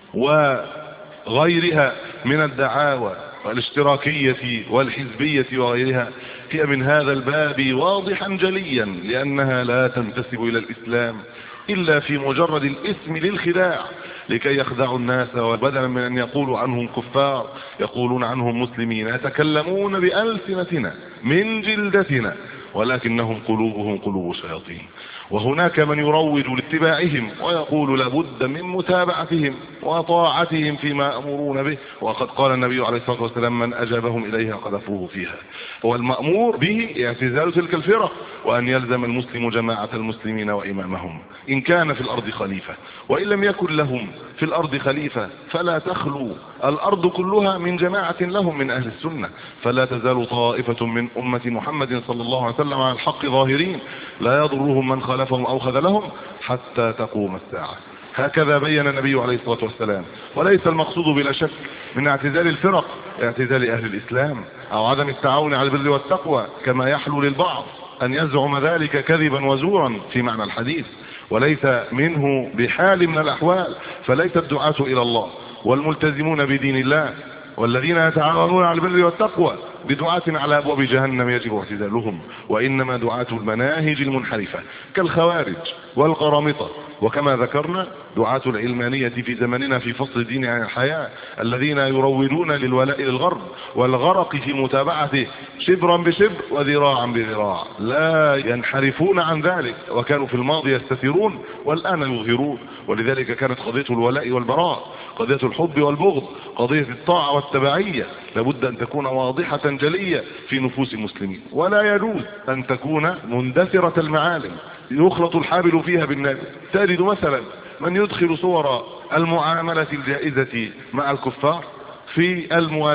وغيرها من الدعاوى والاشتراكية والحزبية وغيرها هي من هذا الباب واضحا جليا، لأنها لا تنتسب إلى الإسلام إلا في مجرد الاسم للخداع لكي يخدعوا الناس، وبدلا من أن يقولوا عنهم كفار يقولون عنهم مسلمين يتكلمون بألسنتنا من جلدتنا ولكنهم قلوبهم قلوب شياطين. وهناك من يروج لاتباعهم ويقول لابد من متابعتهم وطاعتهم فيما أمرون به، وقد قال النبي عليه الصلاة والسلام من أجابهم إليها قذفوه فيها. هو المأمور به اعتزال تلك الفرق، وأن يلزم المسلم جماعة المسلمين وإمامهم إن كان في الأرض خليفة، وإن لم يكن لهم في الأرض خليفة فلا تخلو الأرض كلها من جماعة لهم من أهل السنة، فلا تزال طائفة من أمة محمد صلى الله عليه وسلم على الحق ظاهرين لا يضرهم من خالفهم أو خذلهم حتى تقوم الساعة. هكذا بين النبي عليه الصلاة والسلام. وليس المقصود بلا شك من اعتزال الفرق اعتزال أهل الإسلام أو عدم التعاون على البر والتقوى كما يحلو للبعض أن يزعم ذلك كذبا وزورا في معنى الحديث، وليس منه بحال من الأحوال. فليس الدعاة إلى الله والملتزمون بدين الله والذين يتعاونون على البر والتقوى بدعاة على أبواب جهنم يجب اعتزالهم، وإنما دعاة المناهج المنحرفة كالخوارج والقرامطة، وكما ذكرنا دعاة العلمانية في زمننا في فصل الدين عن الحياة الذين يروجون للولاء للغرب والغرق في متابعته شبرا بشبر وذراعا بذراع، لا ينحرفون عن ذلك، وكانوا في الماضي يستثيرون والآن يظهرون. ولذلك كانت قضية الولاء والبراء، قضية الحب والبغض، قضية الطاعة والتبعية لابد أن تكون واضحة جلية في نفوس المسلمين، ولا يجوز أن تكون مندثرة المعالم يخلط الحابل فيها بالنابل. تجد مثلا من يدخل صور المعاملة الجائزة مع الكفار في الموالاة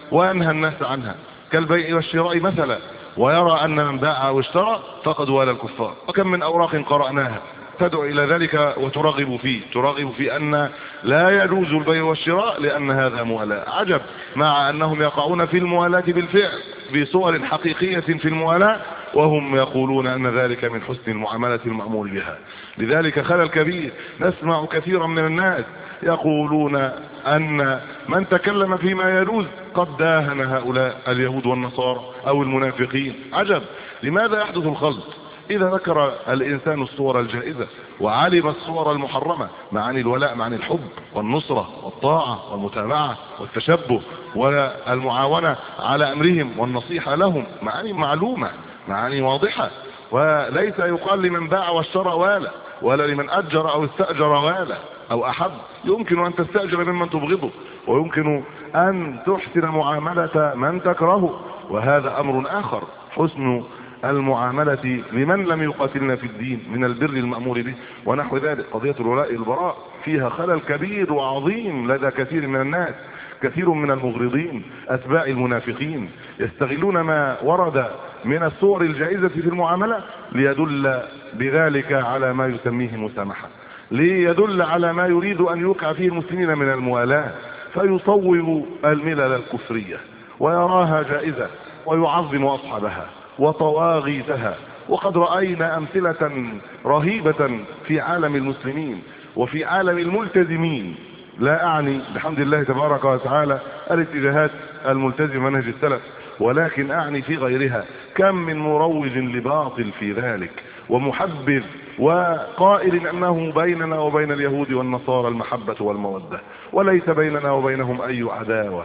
وينهى الناس عنها كالبيع والشراء مثلا، ويرى أن من باع أو اشترى فقد والى الكفار. وكم من أوراق قرأناها تدعو إلى ذلك وترغب فيه، ترغب في أن لا يجوز البيع والشراء لأن هذا موالاة. عجب، مع أنهم يقعون في الموالاة بالفعل بصور حقيقية في الموالاة، وهم يقولون أن ذلك من حسن المعاملة المأمور بها. لذلك خلل كبير. نسمع كثيرا من الناس يقولون أن من تكلم فيما يجوز قد داهن هؤلاء اليهود والنصارى أو المنافقين. عجب، لماذا يحدث الخلط؟ إذا ذكر الإنسان الصور الجائزة وعلم الصور المحرمة، معاني الولاء، معاني الحب والنصرة والطاعة والمتابعة والتشبه والمعاونة على أمرهم والنصيحة لهم، معاني معلومة، معاني واضحة. وليس يقال لمن باع واشترى والا، ولا لمن أجر أو استأجر والا أو أحب. يمكن أن تستأجر ممن تبغضه، ويمكن أن تحسن معاملة من تكرهه، وهذا أمر آخر. حسن المعاملة لمن لم يقاتلنا في الدين من البر المأمور به ونحو ذلك. قضية الولاء البراء فيها خلل كبير وعظيم لدى كثير من الناس. كثير من المغرضين أتباع المنافقين يستغلون ما ورد من الصور الجائزة في المعاملة ليدل بذلك على ما يسميه مسامحة، ليدل على ما يريد أن يوقع فيه المسلمين من الموالاة، فيصوب الملل الكفرية ويراها جائزة ويعظم أصحابها وطواغيتها. وقد رأينا أمثلة رهيبة في عالم المسلمين وفي عالم الملتزمين. لا أعني بحمد الله تبارك وتعالى الاتجاهات الملتزمة منهج السلف، ولكن أعني في غيرها. كم من مروج لباطل في ذلك ومحبذ وقائل أنه بيننا وبين اليهود والنصارى المحبة والمودة، وليس بيننا وبينهم أي عداوة،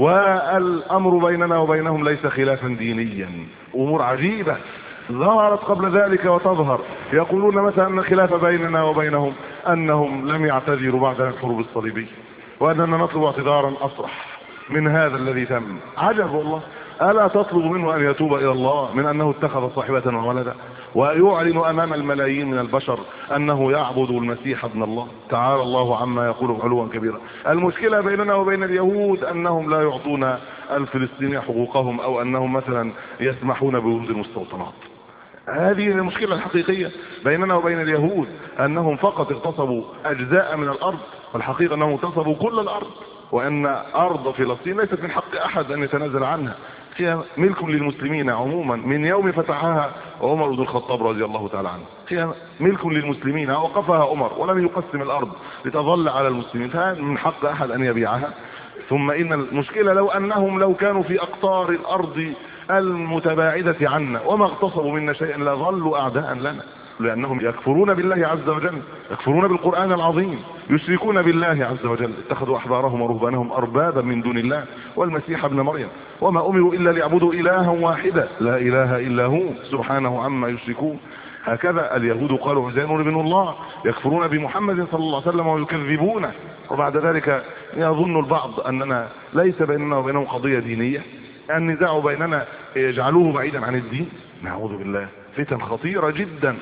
والأمر بيننا وبينهم ليس خلافا دينيا. أمور عجيبة ظهرت قبل ذلك وتظهر. يقولون مثلا أن الخلاف بيننا وبينهم أنهم لم يعتذروا بعد الحروب الصليبية، وأننا نطلب اعتذارا أصرح من هذا الذي تم. عجب والله. ألا تطلب منه أن يتوب إلى الله من أنه اتخذ صاحبة وولدا، ويعلن أمام الملايين من البشر أنه يعبد المسيح ابن الله؟ تعالى الله عما يقول علوا كبيرا. المشكلة بيننا وبين اليهود أنهم لا يعطون الفلسطينيين حقوقهم، أو أنهم مثلا يسمحون بوجود المستوطنات. هذه المشكلة الحقيقية بيننا وبين اليهود، أنهم فقط اغتصبوا أجزاء من الأرض، والحقيقة أنهم اغتصبوا كل الأرض، وأن أرض فلسطين ليست من حق أحد أن يتنازل عنها، هي ملك للمسلمين عموما من يوم فتحها عمر بن الخطاب رضي الله تعالى عنه. هي ملك للمسلمين، وقفها عمر ولم يقسم الأرض لتظل على المسلمين، فهل من حق أحد أن يبيعها؟ ثم إن المشكلة لو أنهم لو كانوا في أقطار الأرض المتباعدة عنا وما اغتصبوا منا شيئا لظلوا أعداء لنا، لأنهم يكفرون بالله عز وجل، يكفرون بالقرآن العظيم، يشركون بالله عز وجل. اتخذوا أحبارهم ورهبانهم أربابا من دون الله والمسيح ابن مريم وما أمروا إلا ليعبدوا إلها واحدا لا إله إلا هو سبحانه عما يشركون. هكذا اليهود قالوا عزير ابن الله، يكفرون بمحمد صلى الله عليه وسلم ويكذبونه. وبعد ذلك يظن البعض أننا ليس بيننا وبينهم قضية دينية، النزاع بيننا يجعلوه بعيدا عن الدين. نعوذ بالله، فتن خطيرة جدا،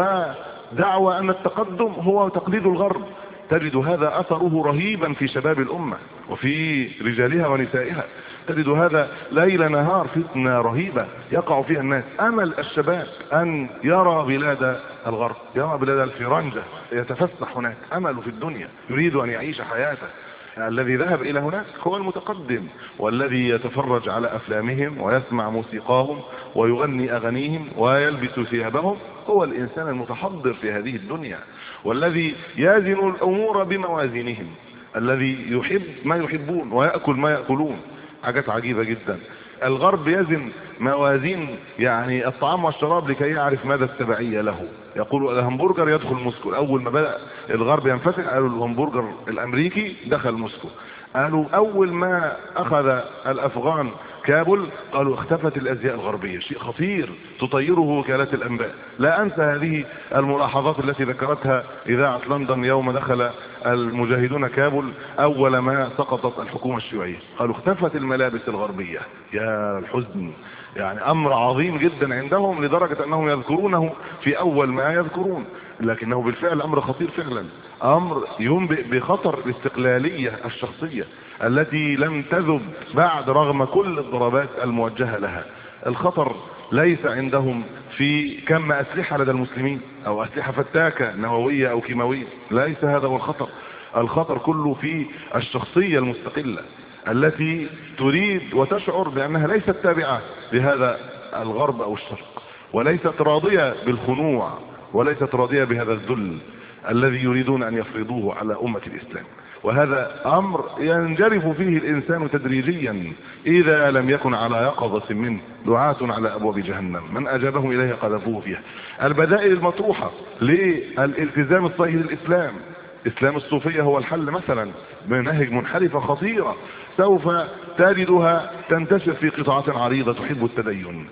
ودعوى أن التقدم هو تقليد الغرب. تجد هذا أثره رهيبا في شباب الأمة وفي رجالها ونسائها. تجد هذا ليل نهار فتنة رهيبة يقع فيها الناس. أمل الشباب أن يرى بلاد الغرب، يرى بلاد الفرنجة، يتفسح هناك، أمل في الدنيا، يريد أن يعيش حياته. الذي ذهب إلى هناك هو المتقدم، والذي يتفرج على أفلامهم ويسمع موسيقاهم ويغني أغانيهم ويلبس ثيابهم هو الإنسان المتحضر في هذه الدنيا، والذي يزن الأمور بموازينهم، الذي يحب ما يحبون ويأكل ما يأكلون. حاجات عجيبة جدا. الغرب يزن موازين يعني الطعام والشراب لكي يعرف ماذا التبعية له. يقول الهمبرجر يدخل موسكو. أول ما بدأ الغرب ينفتح قالوا الهمبرجر الأمريكي دخل موسكو. قالوا أول ما أخذ الأفغان كابول قالوا اختفت الأزياء الغربية، شيء خطير تطيره وكالات الأنباء. لا أنسى هذه الملاحظات التي ذكرتها إذاعة لندن يوم دخل المجاهدون كابول أول ما سقطت الحكومة الشيوعية، قالوا اختفت الملابس الغربية. يا الحزن، يعني أمر عظيم جدا عندهم لدرجة أنهم يذكرونه في أول ما يذكرون، لكنه بالفعل أمر خطير فعلا، أمر ينبئ بخطر الاستقلالية الشخصية. التي لم تذب بعد رغم كل الضربات الموجهة لها. الخطر ليس عندهم في كم أسلحة لدى المسلمين أو أسلحة فتاكة نووية أو كيماوية، ليس هذا هو الخطر. الخطر كله في الشخصية المستقلة التي تريد وتشعر بأنها ليست تابعة لهذا الغرب أو الشرق، وليست راضية بالخنوع، وليست راضية بهذا الذل الذي يريدون أن يفرضوه على أمة الإسلام. وهذا أمر ينجرف فيه الإنسان تدريجيا إذا لم يكن على يقظة منه. دعاة على أبواب جهنم من أجابهم إليه قذفوه فيها. البدائل المطروحة للالتزام الصحيح للإسلام، إسلام الصوفية هو الحل مثلا، مناهج منحرفة خطيرة سوف تجدها تنتشر في قطاعات عريضة تحب التدين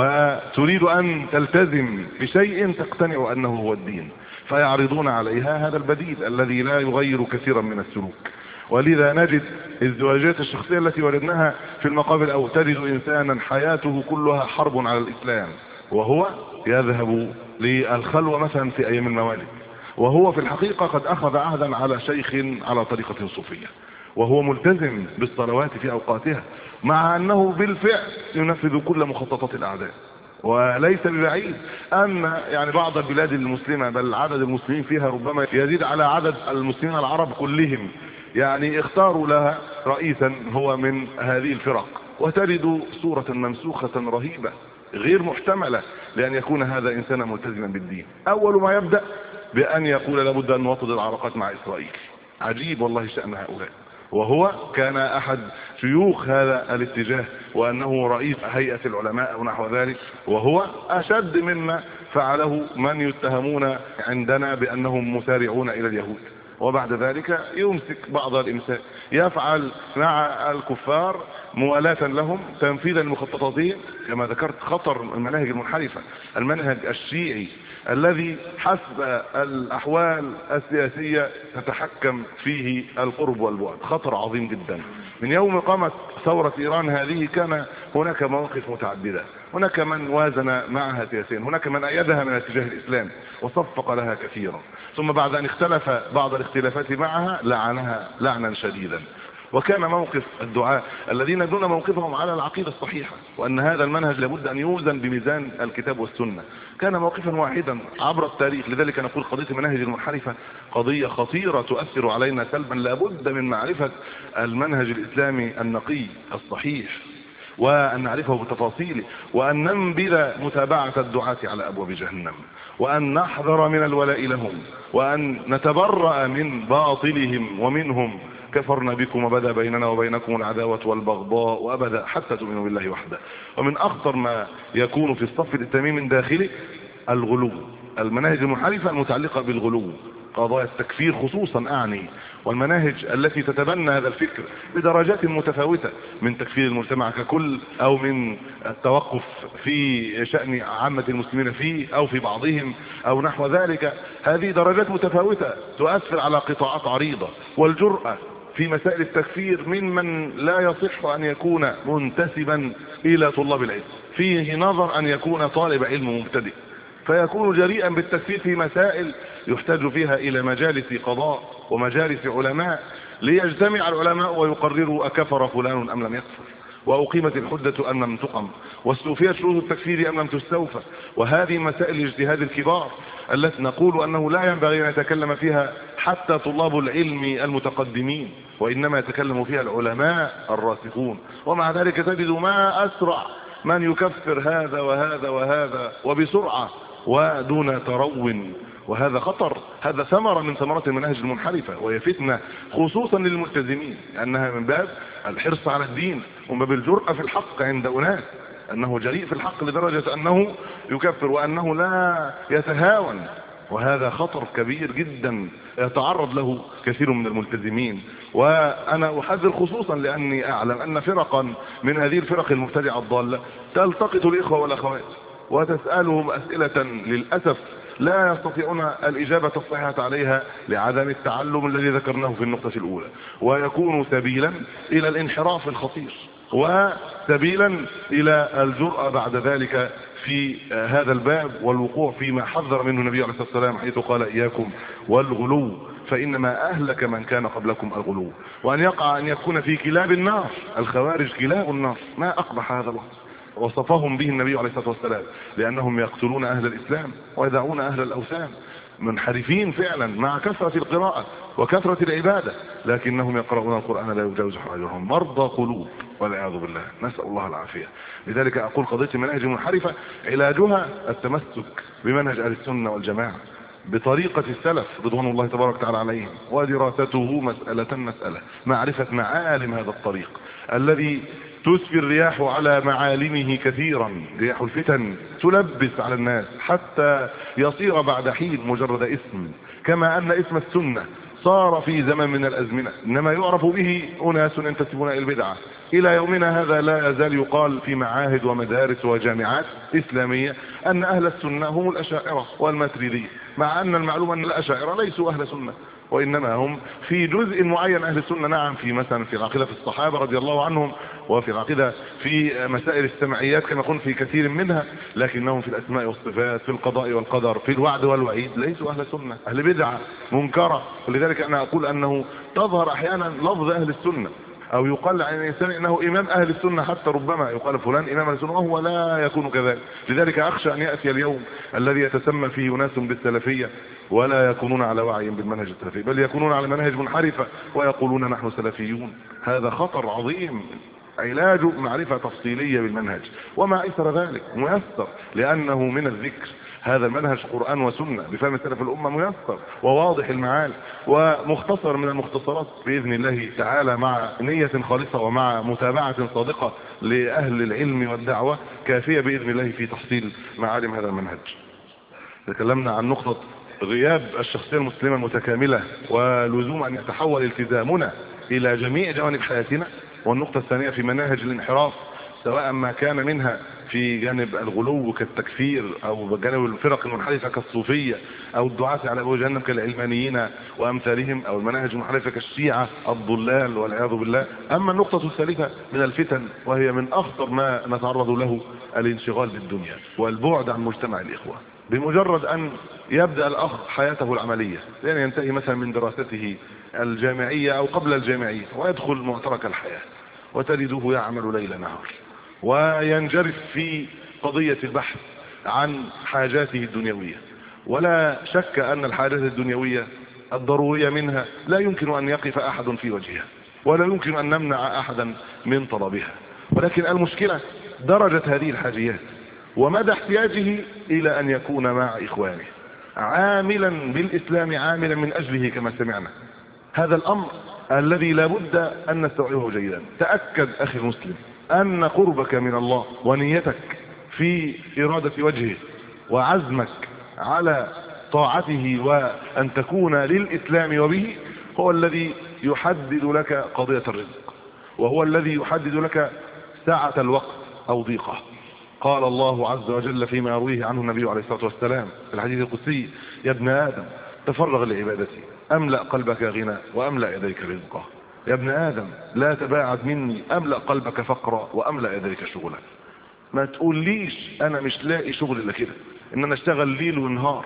وتريد أن تلتزم بشيء تقتنع أنه هو الدين، فيعرضون عليها هذا البديل الذي لا يغير كثيرا من السلوك. ولذا نجد الازدواجات الشخصية التي وجدناها في المقابل، أو تجد إنسانا حياته كلها حرب على الإسلام وهو يذهب للخلوة مثلا في أيام الموالد، وهو في الحقيقة قد أخذ عهدا على شيخ على طريقة صوفية، وهو ملتزم بالصلوات في أوقاتها، مع أنه بالفعل ينفذ كل مخططات الأعداء. وليس ببعيد أن يعني بعض البلاد المسلمة بل عدد المسلمين فيها ربما يزيد على عدد المسلمين العرب كلهم، يعني اختاروا لها رئيسا هو من هذه الفرق، وتجد صورة ممسوخة رهيبة غير محتملة لأن يكون هذا إنسانا ملتزما بالدين. أول ما يبدأ بأن يقول لابد أن نوطد العلاقات مع إسرائيل. عجيب والله شأن هؤلاء، وهو كان أحد شيوخ هذا الاتجاه، وأنه رئيس هيئة العلماء أو نحو ذلك، وهو أشد مما فعله من يتهمون عندنا بأنهم مسارعون إلى اليهود. وبعد ذلك يمسك بعض الإمساك، يفعل مع الكفار موالاة لهم تنفيذا لمخططاتهم. كما ذكرت خطر المناهج المنحرفة، المنهج الشيعي الذي حسب الأحوال السياسية تتحكم فيه القرب والبعد، خطر عظيم جدا. من يوم قامت ثورة إيران هذه كان هناك مواقف متعددة، هناك من وازن معها سياسيا، هناك من أيدها من اتجاه الإسلام وصفق لها كثيرا، ثم بعد أن اختلف بعض الاختلافات معها لعنها لعنا شديدا. وكان موقف الدعاء الذين يبنون موقفهم على العقيدة الصحيحة، وأن هذا المنهج لابد أن يوزن بميزان الكتاب والسنة، كان موقفا واحدا عبر التاريخ. لذلك نقول قضية المناهج المنحرفة قضية خطيرة تؤثر علينا سلبا، لابد من معرفة المنهج الإسلامي النقي الصحيح، وأن نعرفه بتفاصيله، وأن ننبذ متابعة الدعاة على أبواب جهنم، وأن نحذر من الولاء لهم، وأن نتبرأ من باطلهم ومنهم. كفرنا بكم وبدا بيننا وبينكم العداوة والبغضاء وأبدا حتى تؤمنوا بالله وحده. ومن أخطر ما يكون في الصف الإسلامي من داخله الغلو، المناهج المنحرفة المتعلقة بالغلو، قضايا التكفير خصوصا أعني، والمناهج التي تتبنى هذا الفكر بدرجات متفاوتة من تكفير المجتمع ككل، أو من التوقف في شأن عامة المسلمين فيه أو في بعضهم أو نحو ذلك. هذه درجات متفاوتة تؤثر على قطاعات عريضة. والجرأة في مسائل التكفير من من لا يصح أن يكون منتسبا إلى طلاب العلم، فيه نظر أن يكون طالب علم مبتدئ، فيكون جريئا بالتكفير في مسائل يحتاج فيها إلى مجالس قضاء ومجالس علماء ليجتمع العلماء ويقرروا أكفر فلان أم لم يكفر، وأقيمت الحجة أم لم تقم، واستوفيت شروط التكفير أم لم تستوفى. وهذه مسائل الاجتهاد الكبار التي نقول أنه لا ينبغي أن يتكلم فيها حتى طلاب العلم المتقدمين، وإنما يتكلم فيها العلماء الراسخون. ومع ذلك تجد ما أسرع من يكفر هذا وهذا وهذا وبسرعة ودون ترو، وهذا خطر. هذا ثمرة من ثمرات المناهج المنحرفة، وهي فتنة خصوصا للملتزمين، أنها من باب الحرص على الدين ومن باب الجرأة في الحق عند أناس، أنه جريء في الحق لدرجة أنه يكفر وأنه لا يتهاون. وهذا خطر كبير جدا يتعرض له كثير من الملتزمين. وأنا أحذر خصوصا لأني أعلم أن فرقا من هذه الفرق المبتدعة الضالة تلتقط الإخوة والأخوات وتسألهم أسئلة للأسف لا يستطيعون الإجابة الصحيحة عليها لعدم التعلم الذي ذكرناه في النقطة الأولى، ويكون سبيلا إلى الانحراف الخطير. وسبيلا إلى الجرأة بعد ذلك في هذا الباب والوقوع فيما حذر منه النبي عليه الصلاة والسلام، حيث قال إياكم والغلو فإنما أهلك من كان قبلكم الغلو. وأن يقع أن يكون في كلاب النار، الخوارج كلاب النار، ما أقبح هذا الوصف وصفهم به النبي عليه الصلاة والسلام، لأنهم يقتلون أهل الإسلام ويدعون أهل الأوثان، منحرفين فعلا مع كثرة القراءة وكثرة العبادة، لكنهم يقرؤون القرآن لا يجاوز حناجرهم، مرضى قلوب والعياذ بالله، نسأل الله العافية. لذلك أقول قضية المناهج المنحرفة علاجها التمسك بمنهج أهل السنة والجماعة بطريقة السلف رضوان الله تبارك وتعالى عليهم، ودراسته مسألة مسألة، معرفة معالم هذا الطريق الذي تسفي الرياح على معالمه كثيرا، رياح الفتن تلبس على الناس حتى يصير بعد حين مجرد اسم، كما أن اسم السنة صار في زمن من الأزمنة إنما يعرف به أناس ينتسبون إلى البدعة. إلى يومنا هذا لا يزال يقال في معاهد ومدارس وجامعات إسلامية أن أهل السنة هم الأشاعرة والماتريدية، مع أن المعلوم أن الأشاعرة ليسوا أهل سنة، وإنما هم في جزء معين أهل السنة. نعم، في مثلا في العقيدة في الصحابة رضي الله عنهم، وفي العقيدة في مسائل السمعيات كما قلنا في كثير منها، لكنهم في الأسماء والصفات، في القضاء والقدر، في الوعد والوعيد ليسوا أهل سنة، أهل بدعة منكرة. ولذلك أنا أقول أنه تظهر أحيانا لفظ أهل السنة، أو يقال عن الإنسان إنه إمام أهل السنة، حتى ربما يقال فلان إمام أهل السنة وهو لا يكون كذلك. لذلك أخشى أن يأتي اليوم الذي يتسمى فيه ناس بالسلفية ولا يكونون على وعي بالمنهج السلفي، بل يكونون على منهج منحرفة ويقولون نحن سلفيون. هذا خطر عظيم. علاج معرفة تفصيلية بالمنهج، وما أيسر ذلك ميسر، لأنه من الذكر. هذا المنهج قرآن وسنة بفهم سلف الأمة، ميسر وواضح المعاني ومختصر من المختصرات بإذن الله تعالى، مع نية خالصة ومع متابعة صادقة لأهل العلم والدعوة كافية بإذن الله في تحصيل معالم هذا المنهج. تكلمنا عن نقطة غياب الشخصية المسلمة المتكاملة ولزوم أن يتحول التزامنا إلى جميع جوانب حياتنا. والنقطة الثانية في مناهج الانحراف، سواء ما كان منها في جانب الغلو كالتكفير، او جانب الفرق المنحرفة كالصوفية، او الدعاة على ابواب جهنم كالعلمانيين وامثالهم، او المناهج المنحرفة كالشيعة الضلال والعياذ بالله. اما النقطة الثالثة من الفتن، وهي من اخطر ما نتعرض له، الانشغال بالدنيا والبعد عن مجتمع الاخوة. بمجرد ان يبدأ الاخ حياته العملية، لان ينتهي مثلا من دراسته الجامعية او قبل الجامعية ويدخل معترك الحياة، وتجده يعمل ليل نهار وينجرف في قضية البحث عن حاجاته الدنيوية. ولا شك أن الحاجات الدنيوية الضرورية منها لا يمكن أن يقف أحد في وجهها، ولا يمكن أن نمنع أحدا من طلبها، ولكن المشكلة درجة هذه الحاجيات ومدى احتياجه إلى أن يكون مع إخوانه عاملا بالإسلام، عاملا من أجله كما سمعنا. هذا الأمر الذي لا بد أن نستوعبه جيدا. تأكد أخي المسلم أن قربك من الله ونيتك في إرادة وجهه وعزمك على طاعته وأن تكون للإسلام وبه هو الذي يحدد لك قضية الرزق، وهو الذي يحدد لك ساعة الوقت أو ضيقه. قال الله عز وجل فيما يرويه عنه النبي عليه الصلاة والسلام في الحديث القدسي: يا ابن آدم تفرغ لعبادتي أملأ قلبك غنى وأملأ يديك رزقا. يا ابن آدم لا تباعد مني أملأ قلبك فقرا وأملأ يديك شغلا. ما تقوليش أنا مش لاقي شغل إلا كده، إن أنا اشتغل ليل ونهار،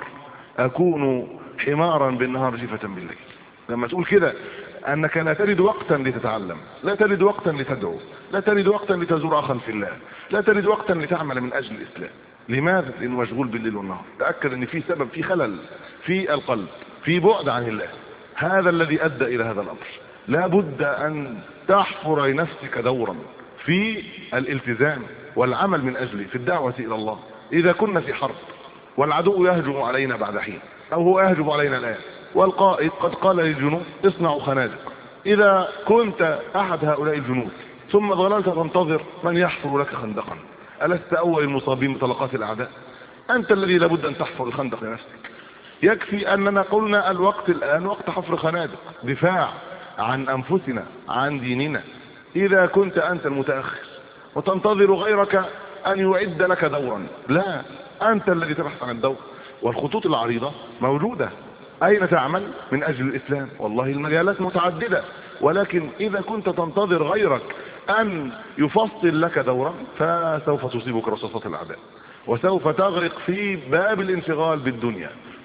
أكون حمارا بالنهار جيفة بالليل. لما تقول كده أنك لا تجد وقتا لتتعلم، لا تجد وقتا لتدعو، لا تجد وقتا لتزور أخا في الله، لا تجد وقتا لتعمل من أجل الإسلام. لماذا؟ لأنه مشغول بالليل والنهار. تأكد أن في سبب، في خلل في القلب، في بعد عن الله. هذا الذي أدى إلى هذا الأمر. لا بد أن تحفر لنفسك دورا في الالتزام والعمل من أجله في الدعوة إلى الله. إذا كنا في حرب والعدو يهجم علينا بعد حين، أو هو يهجم علينا الآن، والقائد قد قال للجنود اصنعوا خنادق، إذا كنت أحد هؤلاء الجنود ثم ظللت تنتظر من يحفر لك خندقا، ألست أول المصابين بطلقات الأعداء؟ أنت الذي لابد أن تحفر الخندق لنفسك. يكفي أننا قلنا الوقت الآن وقت حفر خنادق، دفاع عن أنفسنا عن ديننا. إذا كنت أنت المتأخر وتنتظر غيرك أن يعد لك دورا، لا، أنت الذي تبحث عن الدور. والخطوط العريضة موجودة. أين تعمل من أجل الإسلام؟ والله المجالات متعددة، ولكن إذا كنت تنتظر غيرك أن يفصل لك دورا فسوف تصيبك رصاصة الأعداء، وسوف تغرق في باب الانشغال بالدنيا،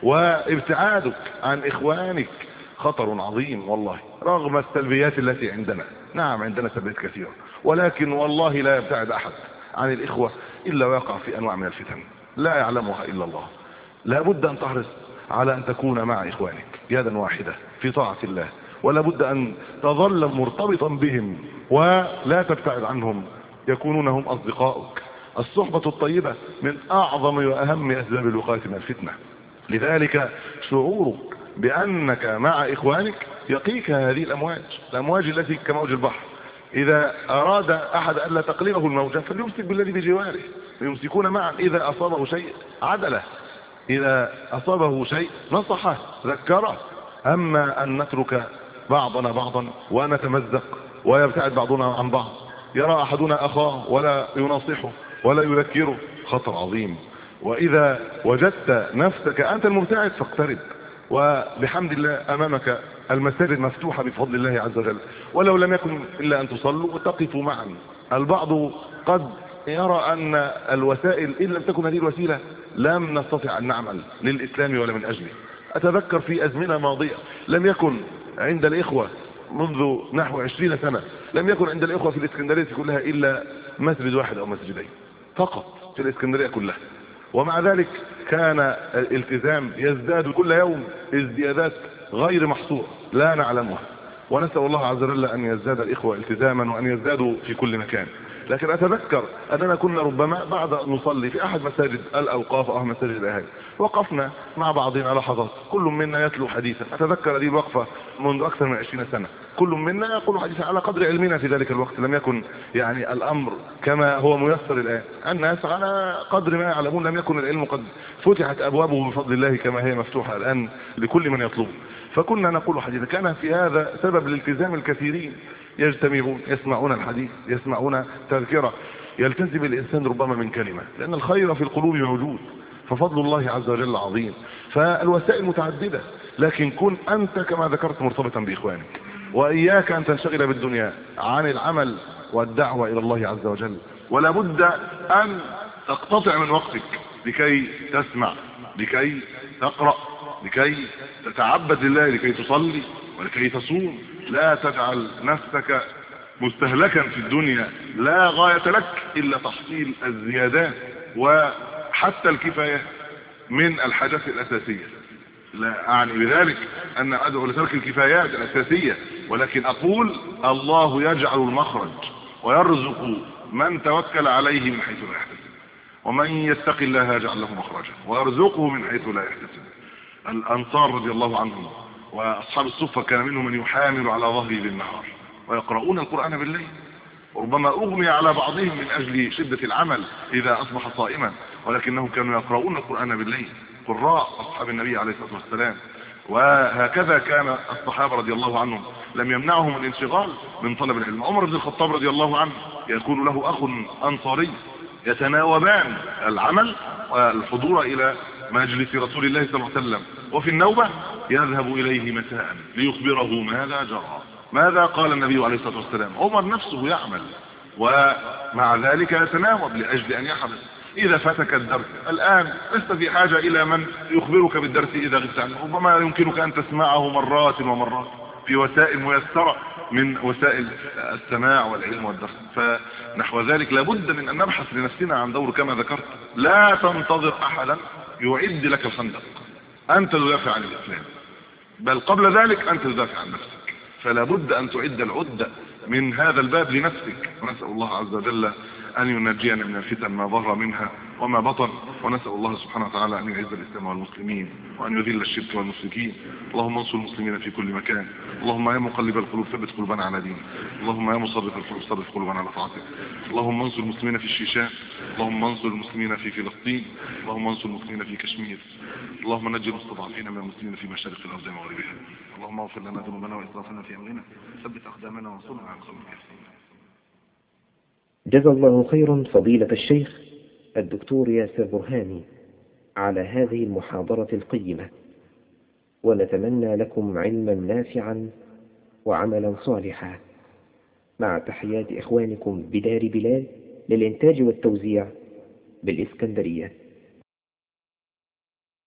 وابتعادك عن إخوانك خطر عظيم والله، رغم السلبيات التي عندنا. نعم عندنا سلبيات كثيرة، ولكن والله لا يبتعد أحد عن الإخوة إلا ويقع في أنواع من الفتن لا يعلمها إلا الله. لا بد أن تحرص على أن تكون مع إخوانك يدا واحدة في طاعة الله، ولا بد أن تظل مرتبطا بهم ولا تبتعد عنهم، يكونون هم أصدقائك. الصحبة الطيبة من أعظم وأهم أسباب الوقاية من الفتنة. لذلك شعورك بأنك مع إخوانك يقيك هذه الأمواج، الأمواج التي كموج البحر. إذا أراد أحد ألا تقلبه الموجة فليمسك بالذي بجواره، يمسكون معا. إذا أصابه شيء عدله، إذا أصابه شيء نصحه ذكره. أما أن نترك بعضنا بعضا ونتمزق ويبتعد بعضنا عن بعض، يرى أحدنا أخاه ولا يناصحه ولا يذكره، خطر عظيم. وإذا وجدت نفسك أنت المبتعد فاقترب، وبحمد الله أمامك المساجد مفتوحة بفضل الله عز وجل، ولو لم يكن إلا أن تصلوا وتقفوا معا. البعض قد يرى أن الوسائل إن لم تكن هذه الوسيلة لم نستطع أن نعمل للإسلام ولا من أجله. أتذكر في أزمنة ماضية لم يكن عند الإخوة منذ نحو عشرين سنة، لم يكن عند الإخوة في الإسكندرية كلها إلا مسجد واحد أو مسجدين فقط في الإسكندرية كلها، ومع ذلك كان الالتزام يزداد كل يوم ازديادات غير محصورة لا نعلمها. ونسأل الله عز وجل أن يزداد الإخوة التزاما وأن يزدادوا في كل مكان. لكن أتذكر أننا كنا ربما بعد نصلي في أحد مساجد الأوقاف أو مساجد الأهالي، وقفنا مع بعضنا لحظات، كل منا يتلو حديثا. أتذكر هذه الوقفة منذ أكثر من عشرين سنة، كل منا يقول حديثا على قدر علمنا في ذلك الوقت. لم يكن يعني الأمر كما هو ميسر الآن، الناس على قدر ما يعلمون، لم يكن العلم قد فتحت أبوابه بفضل الله كما هي مفتوحة الآن لكل من يطلبه. فكنا نقول حديثا، كان في هذا سبب لالتزام الكثيرين، يجتمعون يسمعون الحديث، يسمعون تذكرة، يلتزم الإنسان ربما من كلمة، لأن الخير في القلوب موجود، ففضل الله عز وجل عظيم. فالوسائل متعددة، لكن كن أنت كما ذكرت مرتبطا بإخوانك، وإياك أن تنشغل بالدنيا عن العمل والدعوة إلى الله عز وجل. ولا بد أن تقتطع من وقتك لكي تسمع، لكي تقرأ، لكي تتعبد لله، لكي تصلي ولكي تصوم. لا تجعل نفسك مستهلكا في الدنيا لا غاية لك إلا تحصيل الزيادات وحتى الكفاية من الحاجات الأساسية. لا أعني بذلك أن أدعو لترك الكفايات الأساسية، ولكن أقول الله يجعل المخرج ويرزق من توكل عليه من حيث لا يحتسب، ومن يتق الله يجعل له مخرجا ويرزقه من حيث لا يحتسب. الأنصار رضي الله عنهم وأصحاب الصفة كان منهم من يحامل على ظهره بالنهار ويقرؤون القرآن بالليل، وربما أغمي على بعضهم من أجل شدة العمل إذا أصبح صائما، ولكنهم كانوا يقرؤون القرآن بالليل، قراء أصحاب النبي عليه الصلاة والسلام. وهكذا كان الصحابة رضي الله عنهم لم يمنعهم الانشغال من طلب العلم. عمر بن الخطاب رضي الله عنه يكون له أخ أنصاري، يتناوبان العمل والحضور إلى مجلس رسول الله صلى الله عليه وسلم، وفي النوبة يذهب إليه مساء ليخبره ماذا جرى، ماذا قال النبي عليه الصلاة والسلام. عمر نفسه يعمل ومع ذلك يتناوب لأجل أن يحرص. إذا فاتك الدرس الآن لست في حاجة إلى من يخبرك بالدرس إذا غبت عنه، ربما يمكنك أن تسمعه مرات ومرات في وسائل ميسرة من وسائل السماع والعلم والدرس. فنحو ذلك لابد من أن نبحث لنفسنا عن دور كما ذكرت. لا تنتظر أحدا يعد لك الخندق، أنت تدافع عن الإسلام، بل قبل ذلك أنت تدافع عن نفسك. فلا بد أن تعد العدة من هذا الباب لنفسك. ونسأل الله عز وجل أن ينجينا من الفتن ما ظهر منها وما بطن، ونسأل الله سبحانه وتعالى أن يعز الإسلام والمسلمين وأن يذل الشرك والمشركين. اللهم انصر المسلمين في كل مكان. اللهم يا مقلب القلوب ثبت قلوبنا على دينك. اللهم يا مصرف القلوب صرف قلوبنا على طاعتك. اللهم انصر المسلمين في الشيشان. اللهم انصر المسلمين في فلسطين. اللهم انصر المسلمين في كشمير. اللهم نجي المستضعفين من المسلمين في مشارق الأرض ومغربها. اللهم اغفر لنا ذنوبنا وإسرافنا في أمرنا، ثبت أقدامنا وانصرنا على القوم الكافرين. جزا الله خيرا فضيلة الشيخ الدكتور ياسر برهامي على هذه المحاضرة القيمة، ونتمنى لكم علما نافعا وعملا صالحا. مع تحيات إخوانكم بدار بلال للإنتاج والتوزيع بالإسكندرية.